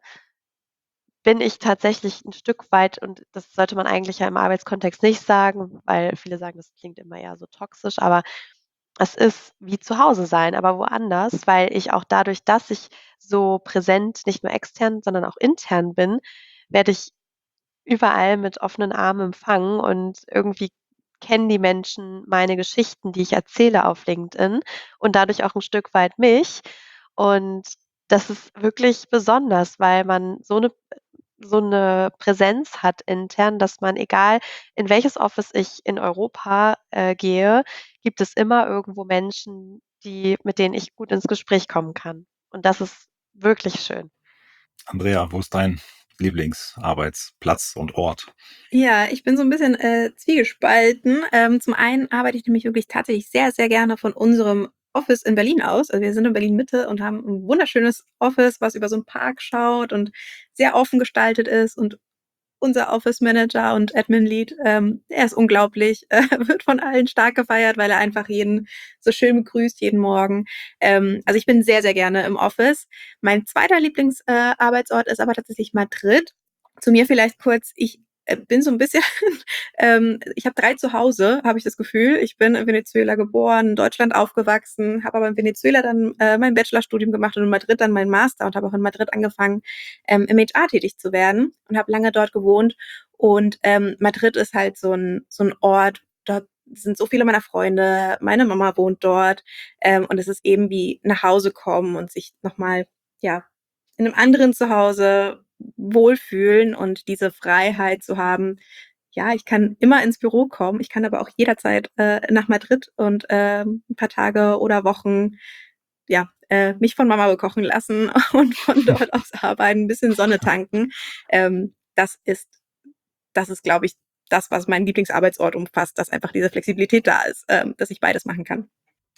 bin ich tatsächlich 'n Stück weit und das sollte man eigentlich ja im Arbeitskontext nicht sagen, weil viele sagen, das klingt immer eher so toxisch, aber es ist wie zu Hause sein, aber woanders, weil ich auch dadurch, dass ich so präsent nicht nur extern, sondern auch intern bin, werde ich überall mit offenen Armen empfangen und irgendwie kennen die Menschen meine Geschichten, die ich erzähle auf LinkedIn und dadurch auch 'n Stück weit mich. Und das ist wirklich besonders, weil man so 'ne so 'ne Präsenz hat intern, dass man, egal in welches Office ich in Europa, äh, gehe, gibt es immer irgendwo Menschen, die mit denen ich gut ins Gespräch kommen kann. Und das ist wirklich schön. Andrea, wo ist dein Lieblingsarbeitsplatz und Ort? Ja, ich bin so 'n bisschen, äh, zwiegespalten. Ähm, zum einen arbeite ich nämlich wirklich tatsächlich sehr, sehr gerne von unserem Office in Berlin aus. Also, wir sind in Berlin-Mitte und haben 'n wunderschönes Office, was über so 'n Park schaut und sehr offen gestaltet ist. Und unser Office Manager und Admin Lead, ähm, er ist unglaublich, äh, wird von allen stark gefeiert, weil er einfach jeden so schön begrüßt jeden Morgen. Ähm, also, ich bin sehr, sehr gerne im Office. Mein zweiter Lieblings äh, Arbeitsort ist aber tatsächlich Madrid. Zu mir vielleicht kurz, ich, äh, bin so 'n bisschen ähm, ich habe drei Zuhause, habe ich das Gefühl. Ich bin in Venezuela geboren, in Deutschland aufgewachsen, habe aber in Venezuela dann, äh, mein Bachelorstudium gemacht und in Madrid dann meinen Master und habe auch in Madrid angefangen, ähm, im H R tätig zu werden und habe lange dort gewohnt. Und, ähm, Madrid ist halt so 'n so 'n Ort, dort sind so viele meiner Freunde, meine Mama wohnt dort, ähm, und es ist eben wie nach Hause kommen und sich noch mal, ja, in 'nem anderen Zuhause wohlfühlen und diese Freiheit zu haben. Ja, ich kann immer ins Büro kommen, ich kann aber auch jederzeit, äh, nach Madrid und, ähm, 'n paar Tage oder Wochen, ja, äh, mich von Mama bekochen lassen und von dort aus arbeiten, 'n bisschen Sonne tanken. Ähm, das ist das ist, glaube ich, das, was meinen Lieblingsarbeitsort umfasst, dass einfach diese Flexibilität da ist, ähm, dass ich beides machen kann.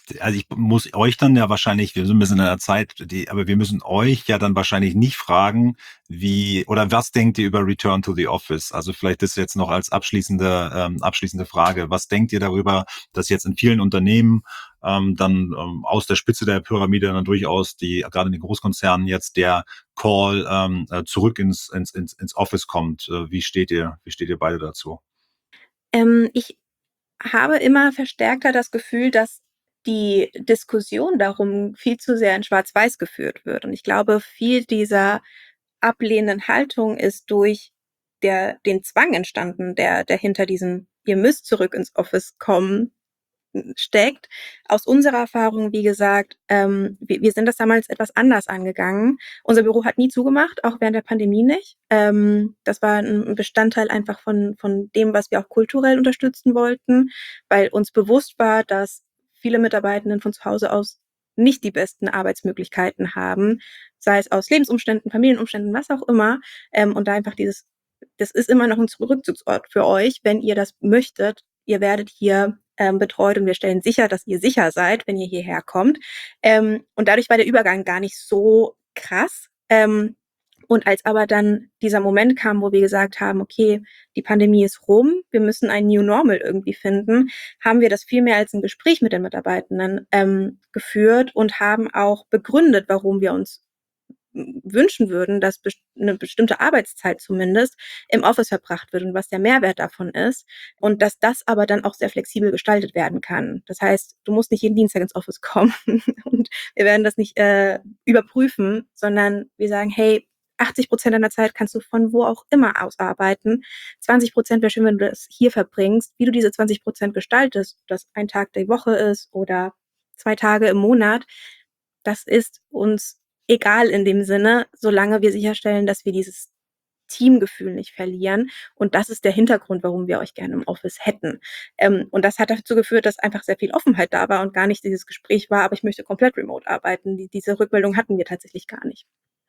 Also ich muss euch dann ja wahrscheinlich, wir sind ein bisschen in der Zeit, die, aber wir müssen euch ja dann wahrscheinlich nicht fragen, wie oder was denkt ihr über Return to the Office? Also vielleicht ist jetzt noch als abschließende ähm, abschließende Frage, was denkt ihr darüber, dass jetzt in vielen Unternehmen ähm, dann ähm, aus der Spitze der Pyramide dann durchaus die gerade in den Großkonzernen jetzt der Call ähm, äh, zurück ins, ins ins ins Office kommt? Äh, wie steht ihr wie steht ihr beide dazu? Ähm, ich habe immer verstärkter das Gefühl, dass die Diskussion darum viel zu sehr in Schwarz-Weiß geführt wird. Und ich glaube, viel dieser ablehnenden Haltung ist durch der, den Zwang entstanden, der, der hinter diesem "Ihr müsst zurück ins Office kommen" steckt. Aus unserer Erfahrung, wie gesagt, ähm, wir, wir sind das damals etwas anders angegangen. Unser Büro hat nie zugemacht, auch während der Pandemie nicht. Ähm, das war ein Bestandteil einfach von, von dem, was wir auch kulturell unterstützen wollten, weil uns bewusst war, dass viele Mitarbeitenden von zu Hause aus nicht die besten Arbeitsmöglichkeiten haben, sei es aus Lebensumständen, Familienumständen, was auch immer. Ähm, und da einfach dieses, das ist immer noch ein Rückzugsort für euch, wenn ihr das möchtet. Ihr werdet hier ähm, betreut und wir stellen sicher, dass ihr sicher seid, wenn ihr hierher kommt. Ähm, und dadurch war der Übergang gar nicht so krass. Ähm, und als aber dann dieser Moment kam, wo wir gesagt haben, okay, die Pandemie ist rum, wir müssen ein New Normal irgendwie finden, haben wir das viel mehr als ein Gespräch mit den Mitarbeitenden ähm, geführt und haben auch begründet, warum wir uns wünschen würden, dass eine bestimmte Arbeitszeit zumindest im Office verbracht wird und was der Mehrwert davon ist und dass das aber dann auch sehr flexibel gestaltet werden kann. Das heißt, du musst nicht jeden Dienstag ins Office kommen und wir werden das nicht äh, überprüfen, sondern wir sagen, hey, achtzig Prozent deiner Zeit kannst du von wo auch immer aus arbeiten. zwanzig Prozent wäre schön, wenn du das hier verbringst. Wie du diese zwanzig Prozent gestaltest, ob das ein Tag der Woche ist oder zwei Tage im Monat, das ist uns egal in dem Sinne, solange wir sicherstellen, dass wir dieses Teamgefühl nicht verlieren. Und das ist der Hintergrund, warum wir euch gerne im Office hätten. Ähm, und das hat dazu geführt, dass einfach sehr viel Offenheit da war und gar nicht dieses Gespräch war, aber ich möchte komplett remote arbeiten. Die, diese Rückmeldung hatten wir tatsächlich gar nicht.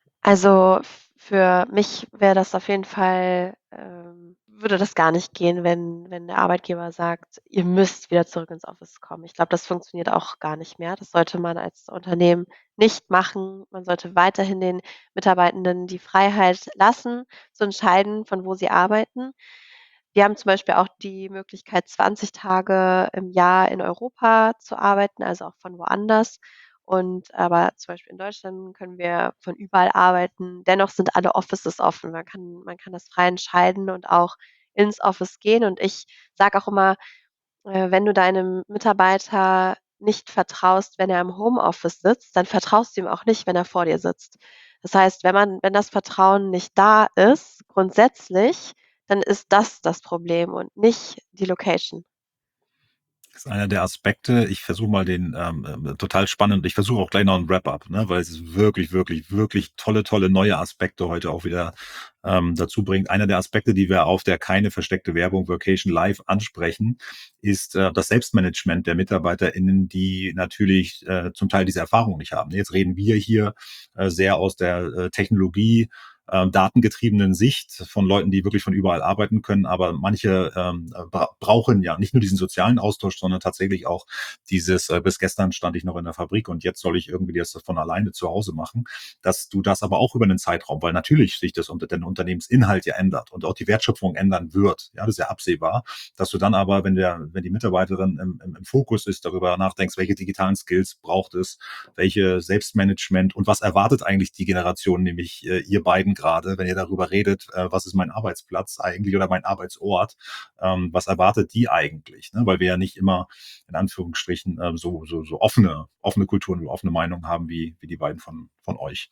Also für mich wäre das auf jeden Fall, ähm, würde das gar nicht gehen, wenn, wenn der Arbeitgeber sagt, ihr müsst wieder zurück ins Office kommen. Ich glaube, das funktioniert auch gar nicht mehr. Das sollte man als Unternehmen nicht machen. Man sollte weiterhin den Mitarbeitenden die Freiheit lassen, zu entscheiden, von wo sie arbeiten. Wir haben zum Beispiel auch die Möglichkeit, zwanzig Tage im Jahr in Europa zu arbeiten, also auch von woanders. Und aber zum Beispiel in Deutschland können wir von überall arbeiten. Dennoch sind alle Offices offen. Man kann man kann das frei entscheiden und auch ins Office gehen. Und ich sage auch immer, äh, wenn du deinem Mitarbeiter nicht vertraust, wenn er im Homeoffice sitzt, dann vertraust du ihm auch nicht, wenn er vor dir sitzt. Das heißt, wenn man wenn das Vertrauen nicht da ist, grundsätzlich, dann ist das das Problem und nicht die Location. Das ist einer der Aspekte. Ich versuche mal den ähm, ähm, total spannend. Ich versuche auch gleich noch ein Wrap-up, ne, weil es ist wirklich, wirklich, wirklich tolle, tolle neue Aspekte heute auch wieder ähm, dazu bringt. Einer der Aspekte, die wir auf der keine versteckte Werbung Workation Live ansprechen, ist äh, das Selbstmanagement der MitarbeiterInnen, die natürlich äh, zum Teil diese Erfahrung nicht haben. Jetzt reden wir hier äh, sehr aus der äh, Technologie ähm, datengetriebenen Sicht von Leuten, die wirklich von überall arbeiten können. Aber manche ähm, bra brauchen ja nicht nur diesen sozialen Austausch, sondern tatsächlich auch dieses, äh, bis gestern stand ich noch in der Fabrik und jetzt soll ich irgendwie das von alleine zu Hause machen, dass du das aber auch über einen Zeitraum, weil natürlich sich das unter den Unternehmensinhalt ja ändert und auch die Wertschöpfung ändern wird. Ja, das ist ja absehbar, dass du dann aber, wenn der, wenn die Mitarbeiterin im, im, im Fokus ist, darüber nachdenkst, welche digitalen Skills braucht es, welche Selbstmanagement und was erwartet eigentlich die Generation, nämlich äh, ihr beiden gerade, wenn ihr darüber redet, äh, was ist mein Arbeitsplatz eigentlich oder mein Arbeitsort, ähm, was erwartet die eigentlich? Ne? Weil wir ja nicht immer in Anführungsstrichen äh, so, so, so offene, offene Kulturen, offene Meinungen haben wie, wie die beiden von, von euch.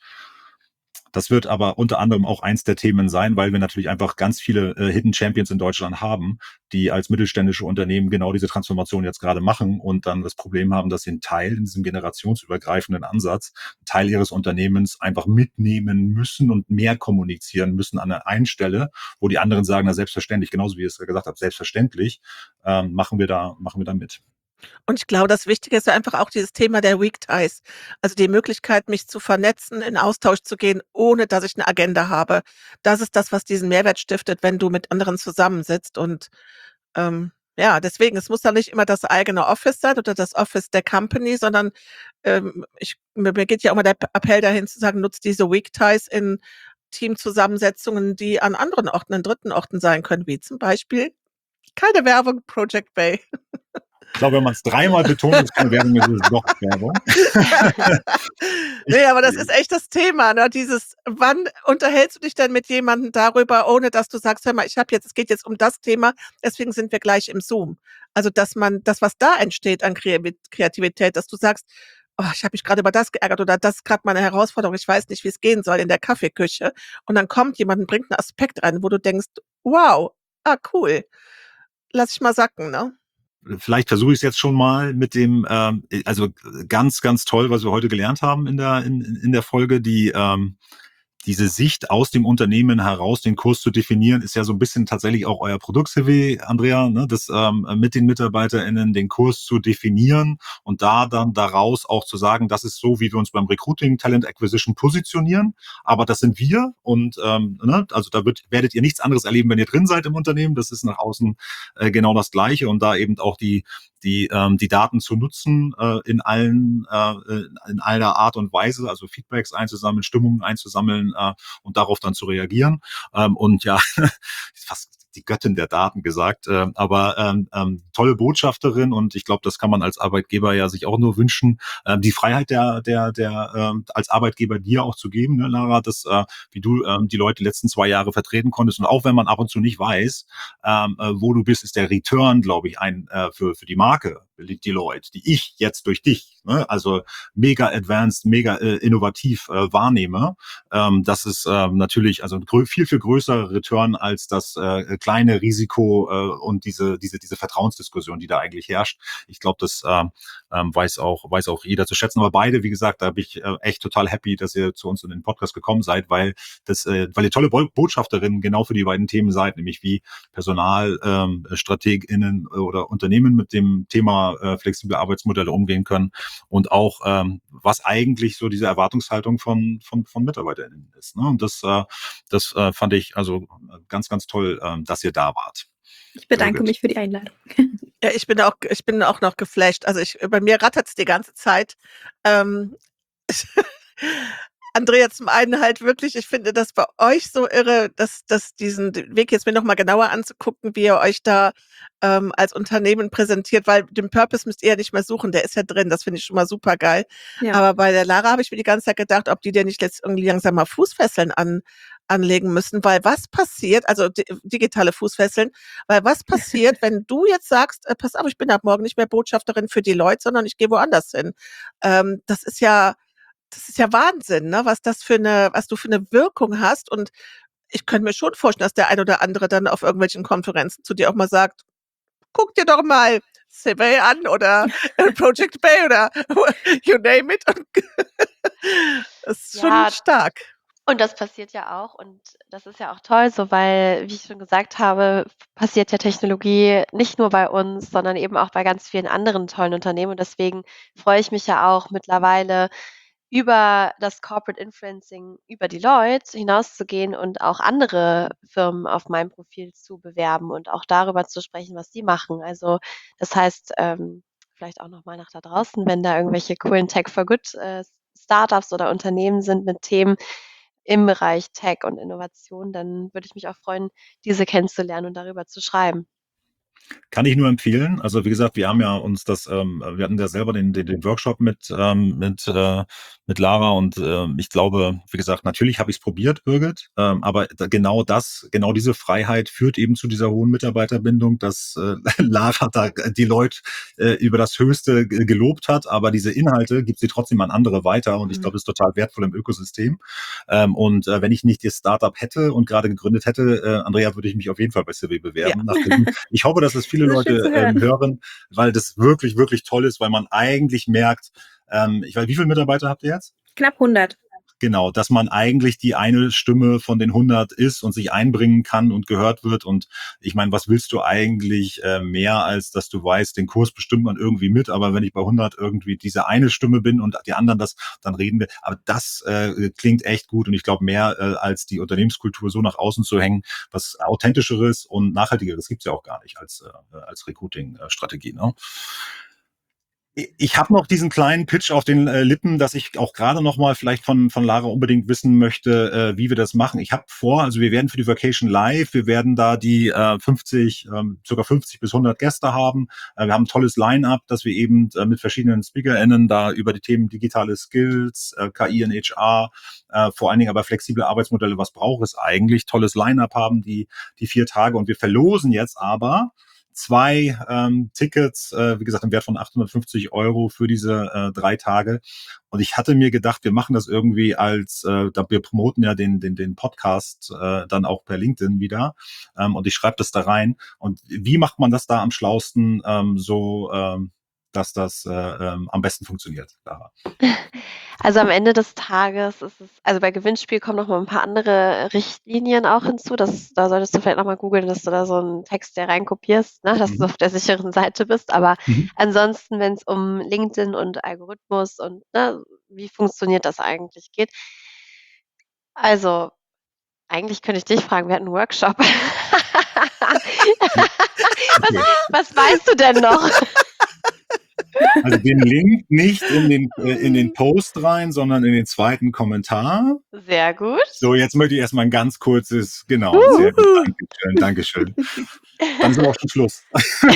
Das wird aber unter anderem auch eins der Themen sein, weil wir natürlich einfach ganz viele äh, Hidden Champions in Deutschland haben, die als mittelständische Unternehmen genau diese Transformation jetzt gerade machen und dann das Problem haben, dass sie einen Teil in diesem generationsübergreifenden Ansatz, einen Teil ihres Unternehmens einfach mitnehmen müssen und mehr kommunizieren müssen an der einen Stelle, wo die anderen sagen, na selbstverständlich, genauso wie ihr es gesagt habt, selbstverständlich ähm, machen wir da, machen wir da mit. Und ich glaube, das Wichtige ist ja einfach auch dieses Thema der Weak Ties. Also die Möglichkeit, mich zu vernetzen, in Austausch zu gehen, ohne dass ich eine Agenda habe. Das ist das, was diesen Mehrwert stiftet, wenn du mit anderen zusammensitzt und, ähm Ja, deswegen, es muss dann nicht immer das eigene Office sein oder das Office der Company, sondern, ähm, ich mir mir geht ja auch immer der P Appell dahin zu sagen, nutzt diese Weekties in Teamzusammensetzungen, die an anderen Orten, an dritten Orten sein können, wie zum Beispiel keine Werbung, Project Bay. Ich glaube, wenn man's dreimal betont, ist keine Werbung, ist es doch Werbung. Ich Ne, aber das ist echt das Thema, ne? Dieses wann unterhältst du dich denn mit jemandem darüber, ohne dass du sagst: „Hör mal, ich habe jetzt es geht jetzt um das Thema, deswegen sind wir gleich im Zoom.“ Also, dass man das, was da entsteht an Kreavi Kreativität, dass du sagst: „Oh, ich habe mich grade über das geärgert oder das ist grad meine Herausforderung, ich weiß nicht, wie's gehen soll in der Kaffeeküche.“ Und dann kommt jemand und bringt 'n Aspekt rein, wo du denkst: „Wow, ah, cool. Lass ich mal sacken“, ne? Vielleicht versuche ich's jetzt schon mal mit dem, ähm äh, also, ganz, ganz toll, was wir heute gelernt haben in der in in der Folge, die, ähm diese Sicht aus dem Unternehmen heraus, den Kurs zu definieren, ist ja so 'n bisschen tatsächlich auch euer Produkt-C V, Andrea, ne? Das, ähm, mit den MitarbeiterInnen den Kurs zu definieren und da dann daraus auch zu sagen: „Das ist so, wie wir uns beim Recruiting, Talent Acquisition positionieren, aber das sind wir und, ähm, ne, also, da wird werdet ihr nichts anderes erleben, wenn ihr drin seid im Unternehmen. Das ist nach außen, äh, genau das Gleiche“ und da eben auch die die, ähm die Daten zu nutzen, äh, in allen äh, in einer Art und Weise, also, Feedbacks einzusammeln, Stimmungen einzusammeln, äh, und darauf dann zu reagieren. Ähm, und ja, fast die Göttin der Daten gesagt, äh, aber, ähm, ähm, tolle Botschafterin und ich glaube, das kann man als Arbeitgeber ja sich auch nur wünschen, ähm, die Freiheit der der der, ähm als Arbeitgeber dir auch zu geben, ne, Lara, dass, äh, wie du, ähm, die Leute die letzten zwei Jahre vertreten konntest und auch wenn man ab und zu nicht weiß, ähm, äh, wo du bist, ist der Return, glaube ich, ein äh, für für die Marke Deloitte, die ich jetzt durch dich, ne, also, mega advanced, mega, äh, innovativ, äh, wahrnehme. Ähm, das ist, ähm, natürlich also, 'n grö viel, viel größerer Return als das, äh, kleine Risiko, äh, und diese diese diese Vertrauensdiskussion, die da eigentlich herrscht. Ich glaube, das, ähm, ähm, weiß auch weiß auch jeder zu schätzen. Aber beide, wie gesagt, da bin ich, äh, echt total happy, dass ihr zu uns in den Podcast gekommen seid, weil das äh, weil ihr tolle Bol Botschafterinnen genau für die beiden Themen seid, nämlich wie Personal ähm, StrategInnen oder Unternehmen mit dem Thema, äh, flexible Arbeitsmodelle umgehen können und auch, ähm, was eigentlich so diese Erwartungshaltung von von von MitarbeiterInnen ist, ne? Und das, äh das, äh, fand ich also ganz, ganz toll, ähm, dass ihr da wart. Ich bedanke Birgit. mich für die Einladung. Ja, ich bin auch ich bin auch noch geflasht. Also, ich bei mir rattert's die ganze Zeit. Ähm, Andrea, zum einen halt wirklich, ich finde das bei euch so irre, dass dass diesen den Weg jetzt mir noch mal genauer anzugucken, wie ihr euch da, ähm, als Unternehmen präsentiert, weil den Purpose müsst ihr ja nicht mehr suchen, der ist ja drin. Das finde ich schon mal supergeil. Ja. Aber bei der Lara habe ich mir die ganze Zeit gedacht, ob die dir nicht jetzt irgendwie langsam mal Fußfesseln an anlegen müssen, weil was passiert also, di digitale Fußfesseln, weil was passiert, wenn du jetzt sagst: „Äh, pass auf, ich bin ab morgen nicht mehr Botschafterin für Deloitte, sondern ich gehe woanders hin?“ Ähm, das ist ja das ist ja Wahnsinn, ne, was das für 'ne was du für 'ne Wirkung hast und ich könnte mir schon vorstellen, dass der ein oder andere dann auf irgendwelchen Konferenzen zu dir auch mal sagt: „Guck dir doch mal C V an oder, äh, Project Bay oder you name it.“ Und das ist schon Ja. stark. Und das passiert ja auch und das ist ja auch toll so, weil, wie ich schon gesagt habe, passiert ja Technologie nicht nur bei uns, sondern eben auch bei ganz vielen anderen tollen Unternehmen und deswegen freue ich mich ja auch mittlerweile über das Corporate Influencing über Deloitte hinauszugehen und auch andere Firmen auf meinem Profil zu bewerben und auch darüber zu sprechen, was die machen. Also, das heißt, ähm, vielleicht auch noch mal nach da draußen, wenn da irgendwelche coolen Tech for Good, äh, Startups oder Unternehmen sind mit Themen im Bereich Tech und Innovation, dann würde ich mich auch freuen, diese kennenzulernen und darüber zu schreiben. Kann ich nur empfehlen. Also, wie gesagt, wir haben ja uns das ähm, wir hatten ja selber den den den Workshop mit ähm, mit äh, mit Lara und, ähm, ich glaube, wie gesagt, natürlich habe ich's probiert, Birgit, ähm, aber d genau das genau diese Freiheit führt eben zu dieser hohen Mitarbeiterbindung, dass, äh, Lara da Deloitte, äh, über das Höchste ge gelobt hat, aber diese Inhalte gibt sie trotzdem an andere weiter und ich Mhm. glaube, das ist total wertvoll im Ökosystem. Ähm, und, äh, wenn ich nicht das Start-up hätte und grade gegründet hätte, äh, Andrea, würde ich mich auf jeden Fall bei C V Ja. bewerben. Nach dem ich hoffe, dass das viele Das ist schön Leute, zu ähm, hören. hören, weil das wirklich, wirklich toll ist, weil man eigentlich merkt ähm, ich weiß wie viele Mitarbeiter habt ihr jetzt? Knapp hundert. Genau, dass man eigentlich die eine Stimme von den hundert ist und sich einbringen kann und gehört wird. Und ich meine, was willst du eigentlich äh, mehr, als dass du weißt, den Kurs bestimmt man irgendwie mit, aber wenn ich bei hundert irgendwie diese eine Stimme bin und die anderen das, dann reden wir. Aber das äh, klingt echt gut und ich glaube, mehr äh, als die Unternehmenskultur so nach außen zu hängen, was authentischeres und nachhaltigeres gibt's ja auch gar nicht als, äh, als Recruiting-Strategie. Ne? Ich habe noch diesen kleinen Pitch auf den äh, Lippen, dass ich auch gerade noch mal vielleicht von von Lara unbedingt wissen möchte, äh, wie wir das machen. Ich habe vor, also wir werden für die Vacation Live, wir werden da die äh, fünfzig, ähm, sogar fünfzig bis hundert Gäste haben. Äh, wir haben ein tolles Line-up, dass wir eben äh, mit verschiedenen SpeakerInnen da über die Themen digitale Skills, äh, K I in H R, äh, vor allen Dingen aber flexible Arbeitsmodelle, was braucht es eigentlich, tolles Line-up haben, die die vier Tage. Und wir verlosen jetzt aber zwei ähm, Tickets, äh, wie gesagt, im Wert von achthundertfünfzig Euro für diese äh, drei Tage. Und ich hatte mir gedacht, wir machen das irgendwie als, äh, da wir promoten ja den den den Podcast äh, dann auch per LinkedIn wieder. Ähm, und ich schreibe das da rein. Und wie macht man das da am schlausten ähm, so, ähm, dass das äh, ähm, am besten funktioniert, Lara? Also am Ende des Tages ist es, also bei Gewinnspiel kommen noch mal ein paar andere Richtlinien auch hinzu. Das, da solltest du vielleicht noch mal googeln, dass du da so einen Text der reinkopierst, ne, dass du Mhm. auf der sicheren Seite bist. Aber Mhm. ansonsten, wenn es um LinkedIn und Algorithmus und ne, wie funktioniert das eigentlich geht. Also eigentlich könnte ich dich fragen, wir hatten einen Workshop. was, Okay. was weißt du denn noch? Also den Link nicht in den, äh, in den Post rein, sondern in den zweiten Kommentar. Sehr gut. So, jetzt möchte ich erstmal ein ganz kurzes, genau, sehr gut, Dankeschön, Dankeschön. Dann ist aber auch schon Schluss.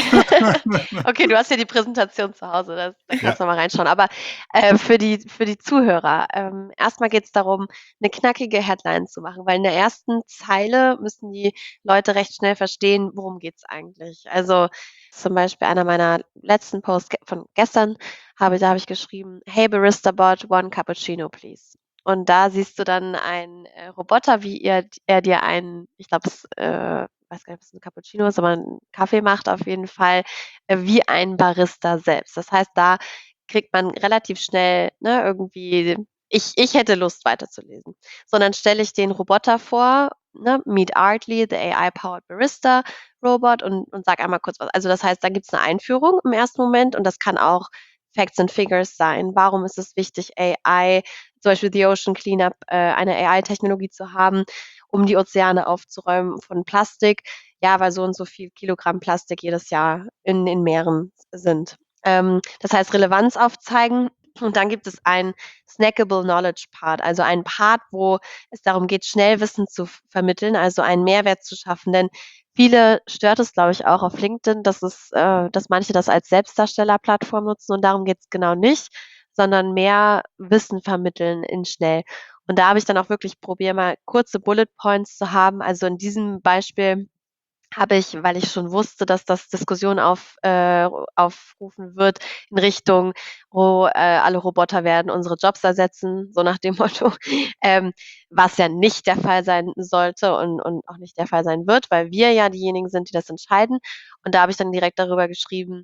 Okay, du hast ja die Präsentation zu Hause, das, da Ja. kannst du mal reinschauen. Aber äh, für, die, für die Zuhörer, ähm, erstmal geht es darum, eine knackige Headline zu machen, weil in der ersten Zeile müssen die Leute recht schnell verstehen, worum geht es eigentlich. Also zum Beispiel einer meiner letzten Posts ge- von gestern, habe, da habe ich geschrieben, hey Barista Bot, one cappuccino please. Und da siehst du dann einen äh, Roboter, wie ihr, er dir einen, ich glaube, es äh, weiß gar nicht, ob es ein Cappuccino ist, aber einen Kaffee macht auf jeden Fall, äh, wie ein Barista selbst. Das heißt, da kriegt man relativ schnell ne, irgendwie, ich, ich hätte Lust weiterzulesen. Sondern stelle ich den Roboter vor, ne, Meet Artly, the A I-powered Barista Robot und, und sag einmal kurz was. Also das heißt, da gibt es eine Einführung im ersten Moment und das kann auch Facts and Figures sein. Warum ist es wichtig, A I, zum Beispiel The Ocean Cleanup, äh, eine A I-Technologie zu haben, um die Ozeane aufzuräumen von Plastik? Ja, weil so und so viel Kilogramm Plastik jedes Jahr in den Meeren sind. Ähm, das heißt, Relevanz aufzeigen. Und dann gibt es einen Snackable Knowledge Part, also einen Part, wo es darum geht, schnell Wissen zu f- vermitteln, also einen Mehrwert zu schaffen. Denn viele stört es, glaube ich, auch auf LinkedIn, dass es, äh, dass manche das als Selbstdarstellerplattform nutzen und darum geht es genau nicht, sondern mehr Wissen vermitteln in schnell. Und da habe ich dann auch wirklich probiert, mal kurze Bullet Points zu haben. Also in diesem Beispiel habe ich, weil ich schon wusste, dass das Diskussion auf, äh, aufrufen wird in Richtung, wo äh, alle Roboter werden unsere Jobs ersetzen, so nach dem Motto, ähm, was ja nicht der Fall sein sollte und, und auch nicht der Fall sein wird, weil wir ja diejenigen sind, die das entscheiden. Und da habe ich dann direkt darüber geschrieben,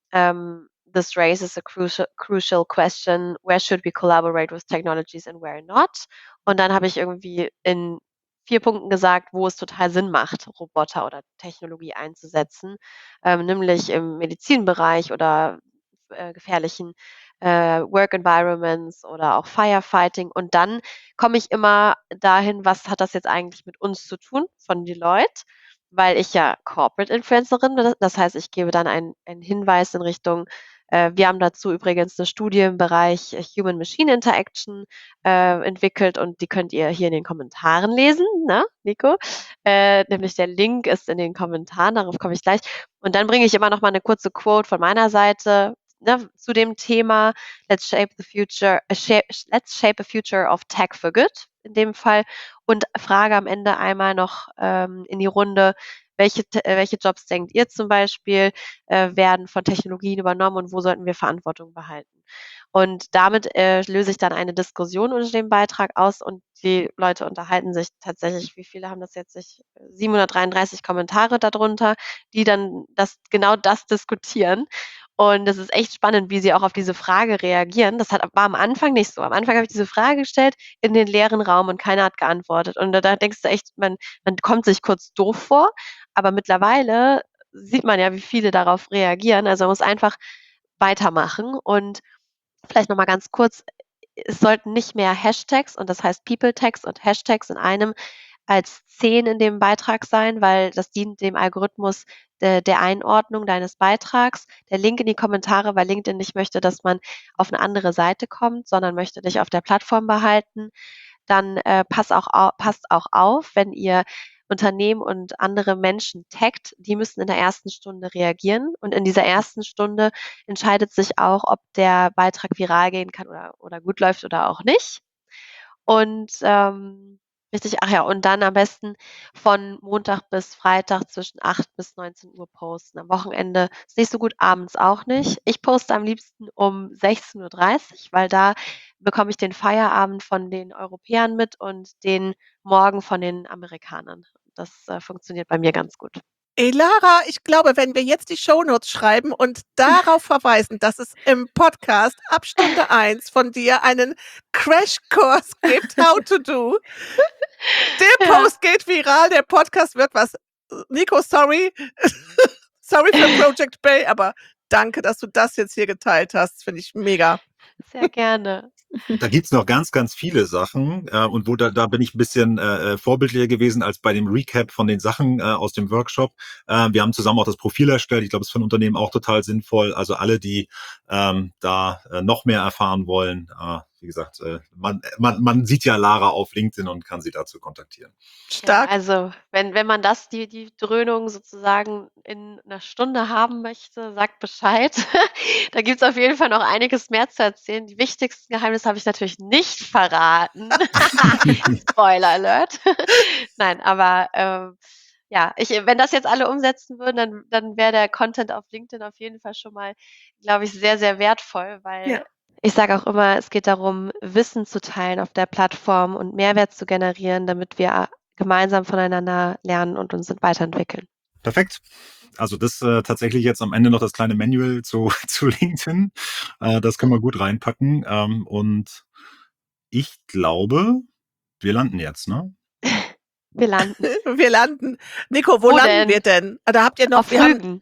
um, this raises a crucial, crucial question, where should we collaborate with technologies and where not? Und dann habe ich irgendwie in vier Punkten gesagt, wo es total Sinn macht, Roboter oder Technologie einzusetzen, ähm, nämlich im Medizinbereich oder äh, gefährlichen äh, Work Environments oder auch Firefighting. Und dann komme ich immer dahin, was hat das jetzt eigentlich mit uns zu tun von Deloitte? Weil ich ja Corporate Influencerin bin. Das heißt, ich gebe dann einen, einen Hinweis in Richtung, äh, wir haben dazu übrigens eine Studie im Bereich äh, Human-Machine Interaction äh, entwickelt und die könnt ihr hier in den Kommentaren lesen, ne, Nico? Äh, nämlich der Link ist in den Kommentaren, darauf komme ich gleich. Und dann bringe ich immer noch mal eine kurze Quote von meiner Seite ne, zu dem Thema Let's shape the future, äh, shape, let's shape a future of tech for good in dem Fall und frage am Ende einmal noch ähm, in die Runde, welche, te- äh, welche Jobs denkt ihr zum Beispiel, äh, werden von Technologien übernommen und wo sollten wir Verantwortung behalten? Und damit äh, löse ich dann eine Diskussion unter dem Beitrag aus und die Leute unterhalten sich tatsächlich, wie viele haben das jetzt sich, siebenhundertdreiunddreißig Kommentare darunter, die dann das, genau das diskutieren. Und das ist echt spannend, wie sie auch auf diese Frage reagieren. Das hat, war am Anfang nicht so. Am Anfang habe ich diese Frage gestellt in den leeren Raum und keiner hat geantwortet. Und da, da denkst du echt, man, man kommt sich kurz doof vor. Aber mittlerweile sieht man ja, wie viele darauf reagieren. Also man muss einfach weitermachen. Und vielleicht nochmal ganz kurz, es sollten nicht mehr Hashtags, und das heißt People Tags und Hashtags in einem, als zehn in dem Beitrag sein, weil das dient dem Algorithmus der, der Einordnung deines Beitrags. Der Link in die Kommentare, weil LinkedIn nicht möchte, dass man auf eine andere Seite kommt, sondern möchte dich auf der Plattform behalten. Dann äh, passt, auch au- passt auch auf, wenn ihr Unternehmen und andere Menschen taggt, die müssen in der ersten Stunde reagieren. Und in dieser ersten Stunde entscheidet sich auch, ob der Beitrag viral gehen kann oder, oder gut läuft oder auch nicht. Und ähm, richtig, ach ja, und dann am besten von Montag bis Freitag zwischen acht bis neunzehn Uhr posten. Am Wochenende ist nicht so gut, abends auch nicht. Ich poste am liebsten um sechzehn Uhr dreißig, weil da bekomme ich den Feierabend von den Europäern mit und den Morgen von den Amerikanern. Das äh, funktioniert bei mir ganz gut. Ey, Lara, ich glaube, wenn wir jetzt die Shownotes schreiben und darauf verweisen, dass es im Podcast ab Stunde eins von dir einen Crashkurs gibt, how to do. Der Ja. Post geht viral, der Podcast wird was. Nico, sorry. Sorry für Project Bay, aber danke, dass du das jetzt hier geteilt hast. Finde ich mega. Sehr gerne. Da gibt's noch ganz, ganz viele Sachen äh, und wo da, da bin ich ein bisschen äh, vorbildlicher gewesen als bei dem Recap von den Sachen äh, aus dem Workshop. Äh, wir haben zusammen auch das Profil erstellt. Ich glaube, es ist für ein Unternehmen auch total sinnvoll. Also alle, die ähm, da äh, noch mehr erfahren wollen, äh, wie gesagt, äh, man, man, man sieht ja Lara auf LinkedIn und kann sie dazu kontaktieren. Stark. Ja, also wenn, wenn man das, die, die Dröhnung sozusagen in einer Stunde haben möchte, sagt Bescheid. Da gibt's auf jeden Fall noch einiges mehr zu erzählen. Die wichtigsten Geheimnisse habe ich natürlich nicht verraten. Spoiler Alert. Nein, aber ähm, ja, ich, wenn das jetzt alle umsetzen würden, dann, dann wäre der Content auf LinkedIn auf jeden Fall schon mal, glaube ich, sehr, sehr wertvoll, weil Ja. ich sage auch immer, es geht darum, Wissen zu teilen auf der Plattform und Mehrwert zu generieren, damit wir gemeinsam voneinander lernen und uns weiterentwickeln. Perfekt. Also das äh, tatsächlich jetzt am Ende noch das kleine Manual zu, zu LinkedIn. Äh, das können wir gut reinpacken. Ähm, und ich glaube, wir landen jetzt, ne? Wir landen Wir landen. Nico, wo, Wo landen denn? wir denn? Da habt ihr noch, auf wir haben, Rügen.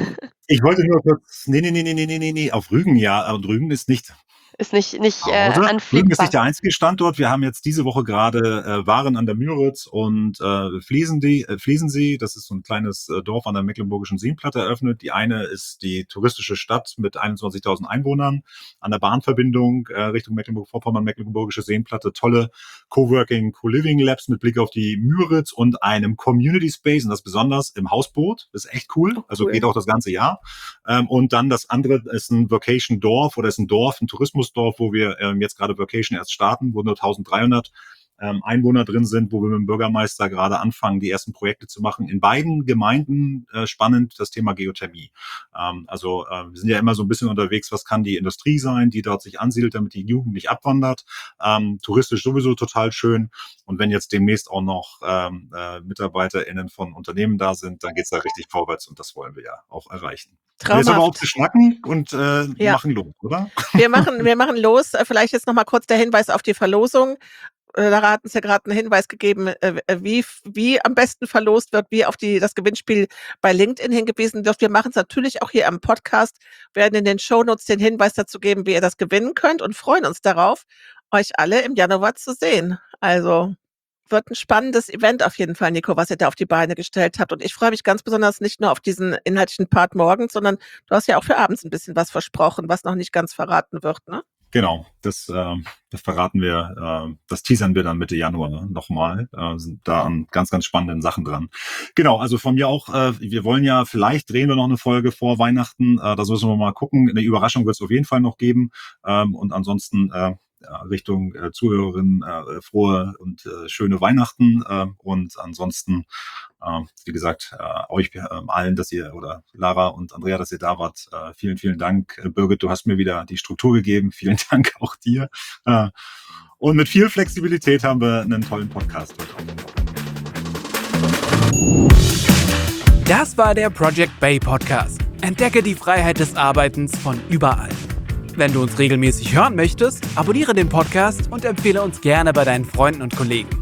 Ich wollte nur kurz, nee, nee, nee, nee, nee, nee, nee, nee, auf Rügen, ja, und Rügen ist nicht Ist nicht, nicht zu äh, Hause. Rügen ist anfliegbar. nicht der einzige Standort. Wir haben jetzt diese Woche gerade äh, Waren an der Müritz und äh, Fliesensee, äh, Fliesensee, das ist so ein kleines äh, Dorf an der Mecklenburgischen Seenplatte eröffnet. Die eine ist die touristische Stadt mit einundzwanzigtausend Einwohnern an der Bahnverbindung äh, Richtung Mecklenburg-Vorpommern, Mecklenburgische Seenplatte. Tolle Coworking, Co-Living Labs mit Blick auf die Müritz und einem Community Space, und das besonders im Hausboot. Das ist echt cool. Oh, Also cool. geht auch das ganze Jahr. Ähm, und dann das andere ist ein Vacation-Dorf oder ist ein Dorf, ein Tourismusdorf, wo wir ähm, jetzt gerade Vacation erst starten, wo nur eintausenddreihundert ähm, Einwohner drin sind, wo wir mit dem Bürgermeister gerade anfangen, die ersten Projekte zu machen. In beiden Gemeinden äh, spannend das Thema Geothermie. Ähm, also äh, wir sind ja immer so ein bisschen unterwegs, was kann die Industrie sein, die dort sich ansiedelt, damit die Jugend nicht abwandert. Ähm, touristisch sowieso total schön. Und wenn jetzt demnächst auch noch ähm, äh, MitarbeiterInnen von Unternehmen da sind, dann geht's da richtig vorwärts und das wollen wir ja auch erreichen. Und jetzt aber auf traumhaft. zu schnacken und äh, Ja. machen los, oder? Wir machen, wir machen los. Äh, Vielleicht jetzt nochmal kurz der Hinweis auf die Verlosung. Äh, Lara hat uns ja gerade einen Hinweis gegeben, äh, wie, wie am besten verlost wird, wie auf die, das Gewinnspiel bei LinkedIn hingewiesen wird. Wir machen es natürlich auch hier am Podcast, werden in den Shownotes den Hinweis dazu geben, wie ihr das gewinnen könnt und freuen uns darauf, euch alle im Januar zu sehen. Also wird ein spannendes Event auf jeden Fall, Nico, was ihr da auf die Beine gestellt habt. Und ich freue mich ganz besonders nicht nur auf diesen inhaltlichen Part morgens, sondern du hast ja auch für abends ein bisschen was versprochen, was noch nicht ganz verraten wird, ne? Genau, das, äh, das verraten wir, äh, das teasern wir dann Mitte Januar nochmal. Äh, sind da an ganz, ganz spannenden Sachen dran. Genau, also von mir auch, äh, wir wollen ja, vielleicht drehen wir noch eine Folge vor Weihnachten, äh, das müssen wir mal gucken. Eine Überraschung wird es auf jeden Fall noch geben. Ähm, und ansonsten äh, Richtung äh, Zuhörerinnen äh, frohe und äh, schöne Weihnachten. Äh, und ansonsten, äh, wie gesagt, äh, euch äh, allen, dass ihr, oder Lara und Andrea, dass ihr da wart. Äh, vielen, vielen Dank. Äh, Birgit, du hast mir wieder die Struktur gegeben. Vielen Dank auch dir. Äh, und mit viel Flexibilität haben wir einen tollen Podcast heute aufgenommen. Das war der Project Bay Podcast. Entdecke die Freiheit des Arbeitens von überall. Wenn du uns regelmäßig hören möchtest, abonniere den Podcast und empfehle uns gerne bei deinen Freunden und Kollegen.